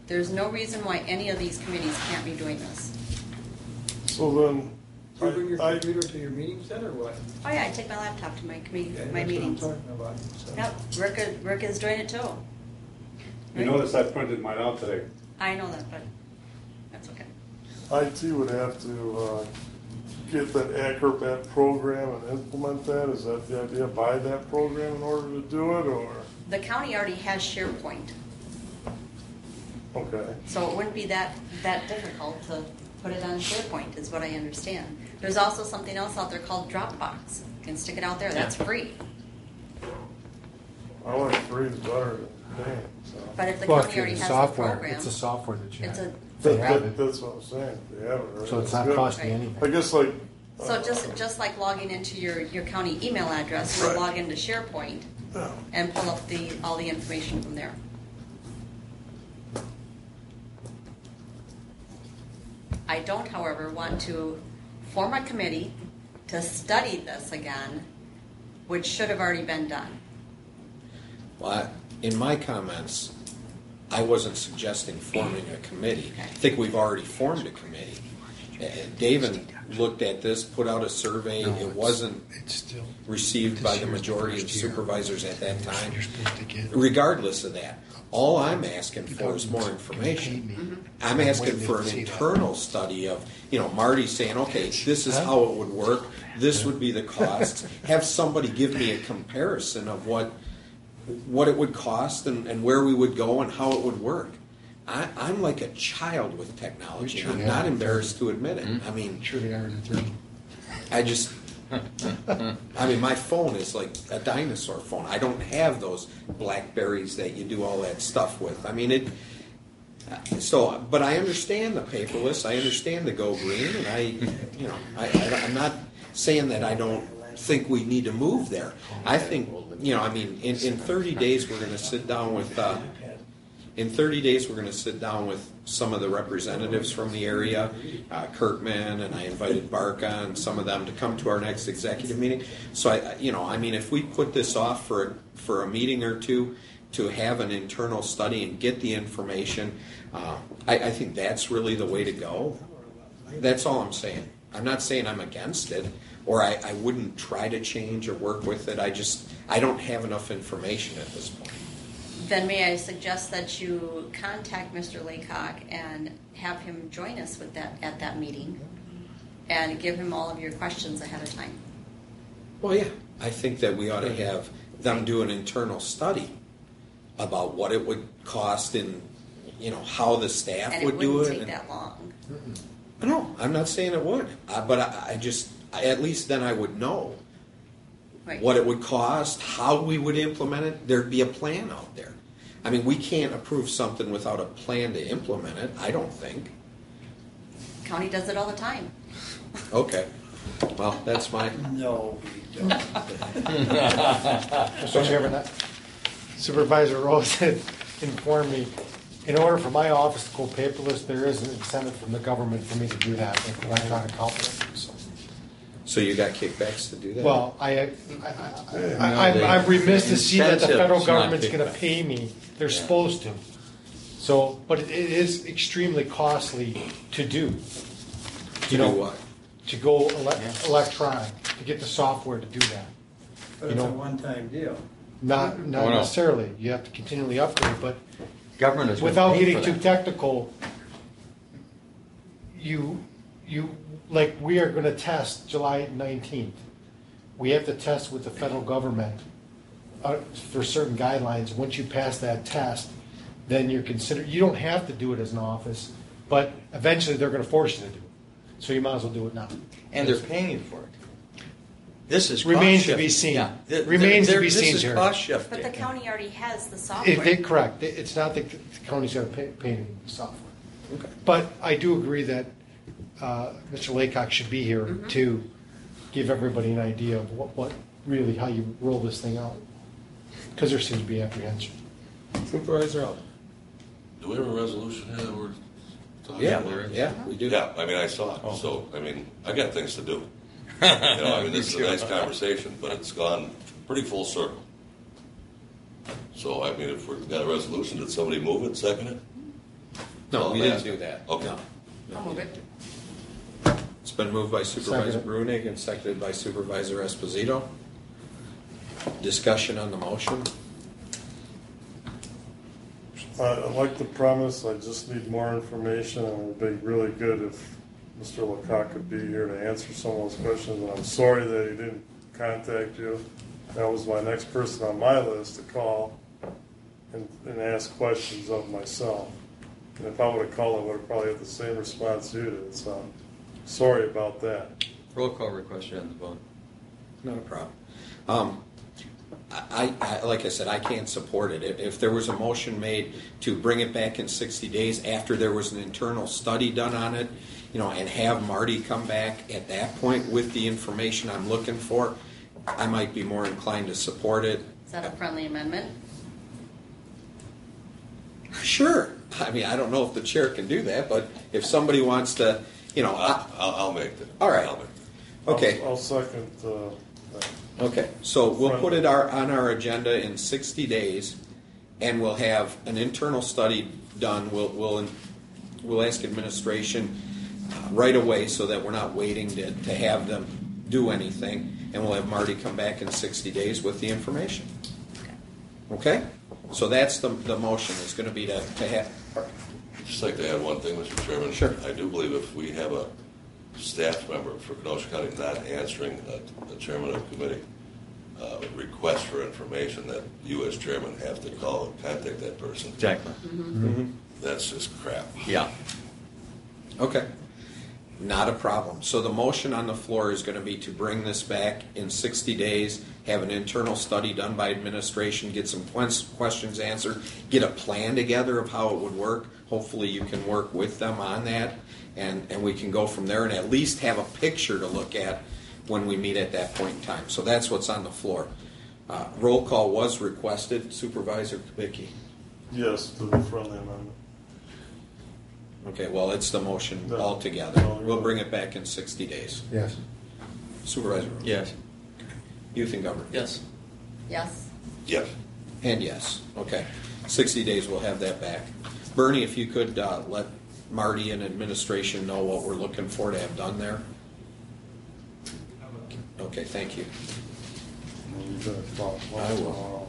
There's no reason why any of these committees can't be doing this. So then, Do you bring your I, I, computer to your meetings then, or what? Oh yeah, I take my laptop to my committee, Okay, my that's what I'm meetings. talking about, so. Yep, Rick, is- Rick is doing it too. You notice I printed mine out today. I know that, but that's okay. I T would have to uh, get that Acrobat program and implement that. Is that the idea? Buy that program in order to do it, or? The county already has SharePoint, Okay. so it wouldn't be that, that difficult to put it on SharePoint, is what I understand. There's also something else out there called Dropbox. You can stick it out there, that's free. I like free is better than paying, so. But if the Well, if county you're already the has the software, program. it's a software that you It's have. a, They That- have that- it, That's what I'm saying. They have it, right? so it's That's not good. costing Right. anything. I guess like. so uh, just, just like logging into your, your county email address, we'll Right. log into SharePoint Yeah. and pull up the, all the information from there. I don't, however, want to form a committee to study this again, which should have already been done. Well, I- in my comments, I wasn't suggesting forming a committee. I think we've already formed a committee. Uh, David looked at this, put out a survey. No, It it's- wasn't it's still- received this by the year's majority of first year. supervisors at that time. You're supposed to get- Regardless of that, all I'm asking for is more information. I'm asking for an internal study of, you know, Marty saying, okay, this is how it would work, this would be the costs. Have somebody give me a comparison of what, what it would cost and, and where we would go and how it would work. I, I'm like a child with technology, and I'm not embarrassed to admit it. I mean, Sure they are, they're- I just, I mean, my phone is like a dinosaur phone. I don't have those Blackberries that you do all that stuff with. I mean, it, so, but I understand the paperless, I understand the Go Green, and I, you know, I, I, I'm not saying that I don't think we need to move there. I think, you know, I mean, in, in thirty days, we're gonna sit down with, uh, in thirty days, we're going to sit down with some of the representatives from the area, uh, Kirkman, and I invited Barca and some of them to come to our next executive meeting. So, I, you know, I mean, if we put this off for, for a meeting or two to have an internal study and get the information, uh, I, I think that's really the way to go. That's all I'm saying. I'm not saying I'm against it, or I, I wouldn't try to change or work with it. I just, I don't have enough information at this point. Then may I suggest that you contact Mister Laycock and have him join us with that, at that meeting, and give him all of your questions ahead of time. Well, yeah, I think that we ought to have them do an internal study about what it would cost and, you know, how the staff And it would do wouldn't it. take and- that long. No, I'm not saying it would, uh, but I, I just, I, at least then I would know Right. what it would cost, how we would implement it. There'd be a plan out there. I mean, we can't approve something without a plan to implement it, I don't think. County does it all the time. Okay, well, that's my, No, we don't. Mister Chairman, that- Supervisor Rose had informed me, in order for my office to go paperless, there is an incentive from the government for me to do that, like electronic health records. So- so you got kickbacks to do that? Well, I, I, I, I, I'm- I'm remiss to see that the federal Incentives, not government's gonna kickbacks. pay me, they're supposed to. So, but it it is extremely costly to do. To You know, do what? To go ele- electronic, to get the software to do that. But You it's a know- one-time deal. Not, not Oh, no. necessarily, you have to continually upgrade, but Government is going to without pay getting for too that. technical, you, you, like, we are gonna test July nineteenth. We have to test with the federal government uh, for certain guidelines. Once you pass that test, then you're considered, you don't have to do it as an office, but eventually they're gonna force you to do it. So you might as well do it now. And they're paying you for it. This is cost Remains to shifting. be seen. Yeah. Th- th- Remains to there- be seen, This is Jerry. cost But shifting. the county already has the It, software. it, correct, It- it's not that the county's gonna pay, pay any software. But I do agree that uh, Mister Laycock should be here Mhm. to give everybody an idea of what, what really, how you roll this thing out. Because there seems to be apprehension. Supervisor Allen. Do we have a resolution here that we're talking Yeah, about? yeah, we do. Yeah, I mean, I saw it, so, I mean, I got things to do. You know, I mean, this is a nice conversation, but it's gone pretty full circle. So, I mean, if we've got a resolution, did somebody move it, second it? No, Well, we I'm didn't asking. do that. Okay. No. I'll move it. It's been moved by Supervisor Second. Brunig and seconded by Supervisor Esposito. Discussion on the motion. I I like the premise, I just need more information, and it would be really good if Mister Lecoq could be here to answer some of those questions. And I'm sorry that he didn't contact you. That was my next person on my list to call and, and ask questions of myself. And if I would have called, I would have probably had the same response you did, so sorry about that. Roll call request on the vote. Not a problem. Um, I, I, like I said, I can't support it. If, if there was a motion made to bring it back in sixty days after there was an internal study done on it, you know, and have Marty come back at that point with the information I'm looking for, I might be more inclined to support it. Is that a friendly amendment? Sure. I mean, I don't know if the chair can do that, but if somebody wants to, you know, I, I'll, I'll, I'll make that. All right. I'll make okay. I'll, I'll second uh, that. Okay, so we'll put it our, on our agenda in sixty days, and we'll have an internal study done. We'll, we'll, we'll ask administration uh, right away so that we're not waiting to, to have them do anything, and we'll have Marty come back in sixty days with the information. Okay? So that's the, the motion is going to be to, to have. I'd just like to add one thing, Mister Chairman. Sure. I do believe if we have a staff member for Kenosha County not answering a, a chairman of committee uh, request for information, that you as chairman have to call and contact that person. Exactly. Mm-hmm. That's just crap. Yeah. Okay. Not a problem. So the motion on the floor is going to be to bring this back in sixty days, have an internal study done by administration, get some questions answered, get a plan together of how it would work. Hopefully you can work with them on that, and, and we can go from there and at least have a picture to look at when we meet at that point in time. So that's what's on the floor. Uh, roll call was requested. Supervisor Kubicki. Yes, to the friendly amendment. Okay, well, it's the motion No. altogether. No, We'll no. bring it back in sixty days. Yes. Supervisor. Rose. Yes. Youth and Government. Yes. Yes. Yes. And yes. Okay. sixty days, we'll have that back. Bernie, if you could uh, let Marty and administration know what we're looking for to have done there. Okay, thank you. You better follow- I will.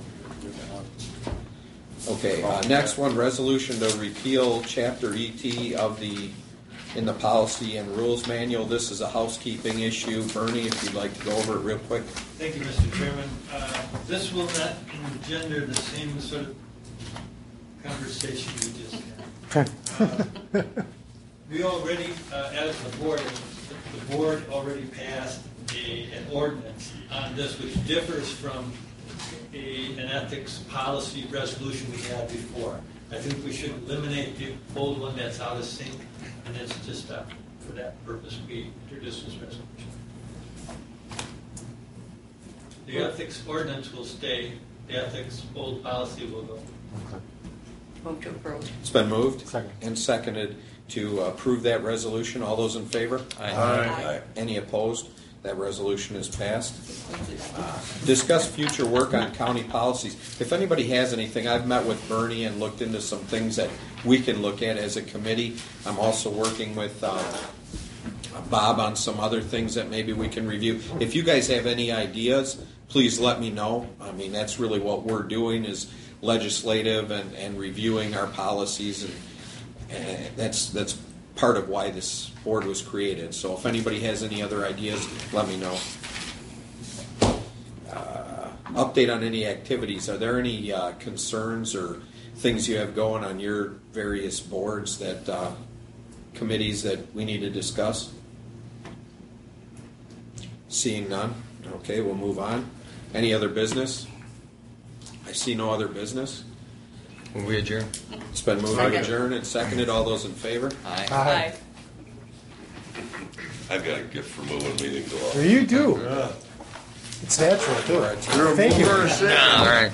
Okay, uh, next one, resolution to repeal Chapter E T of the, in the Policy and Rules Manual. This is a housekeeping issue. Bernie, if you'd like to go over it real quick. Thank you, Mister Chairman. Uh, This will not engender the same sort of conversation we just had. Uh, We already, uh, as the board, the board already passed a, an ordinance on this, which differs from a, an ethics policy resolution we had before. I think we should eliminate the old one that's out of sync, and it's just, uh, for that purpose, we introduced this resolution. The ethics ordinance will stay, the ethics old policy will go. Move to approve. It's been moved Second. and seconded to approve that resolution. All those in favor? Aye. Aye. Any opposed? That resolution is passed. Uh, Discuss future work on county policies. If anybody has anything, I've met with Bernie and looked into some things that we can look at as a committee. I'm also working with uh, Bob on some other things that maybe we can review. If you guys have any ideas, please let me know. I mean, that's really what we're doing is legislative and, and reviewing our policies, and, and that's that's part of why this board was created. So if anybody has any other ideas, let me know. Uh, update on any activities. Are there any uh, concerns or things you have going on your various boards, that uh, committees that we need to discuss? Seeing none. Okay, we'll move on. Any other business? I see no other business. Will we adjourn? It's been moved to Second. adjourn and seconded. All those in favor? Aye. Aye. I've got a gift for moving meetings along. There you do. Yeah. It's natural too. All right. Thank you. All right.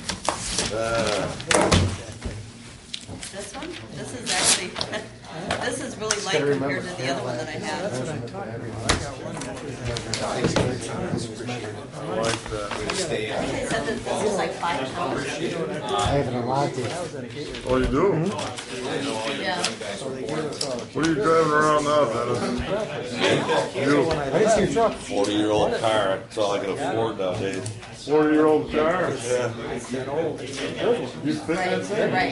This one? This is actually, this is really light Gotta remember, compared to the other one that I had. I like that. Stay I on. think I said that this is like five pounds. I have an Alante. Oh, you do? Yeah. What are you driving around now, Dennis? You, I didn't see your truck. Forty-year-old car, that's all I can afford nowadays. forty-year-old car? Yeah. You fit that thing? Right.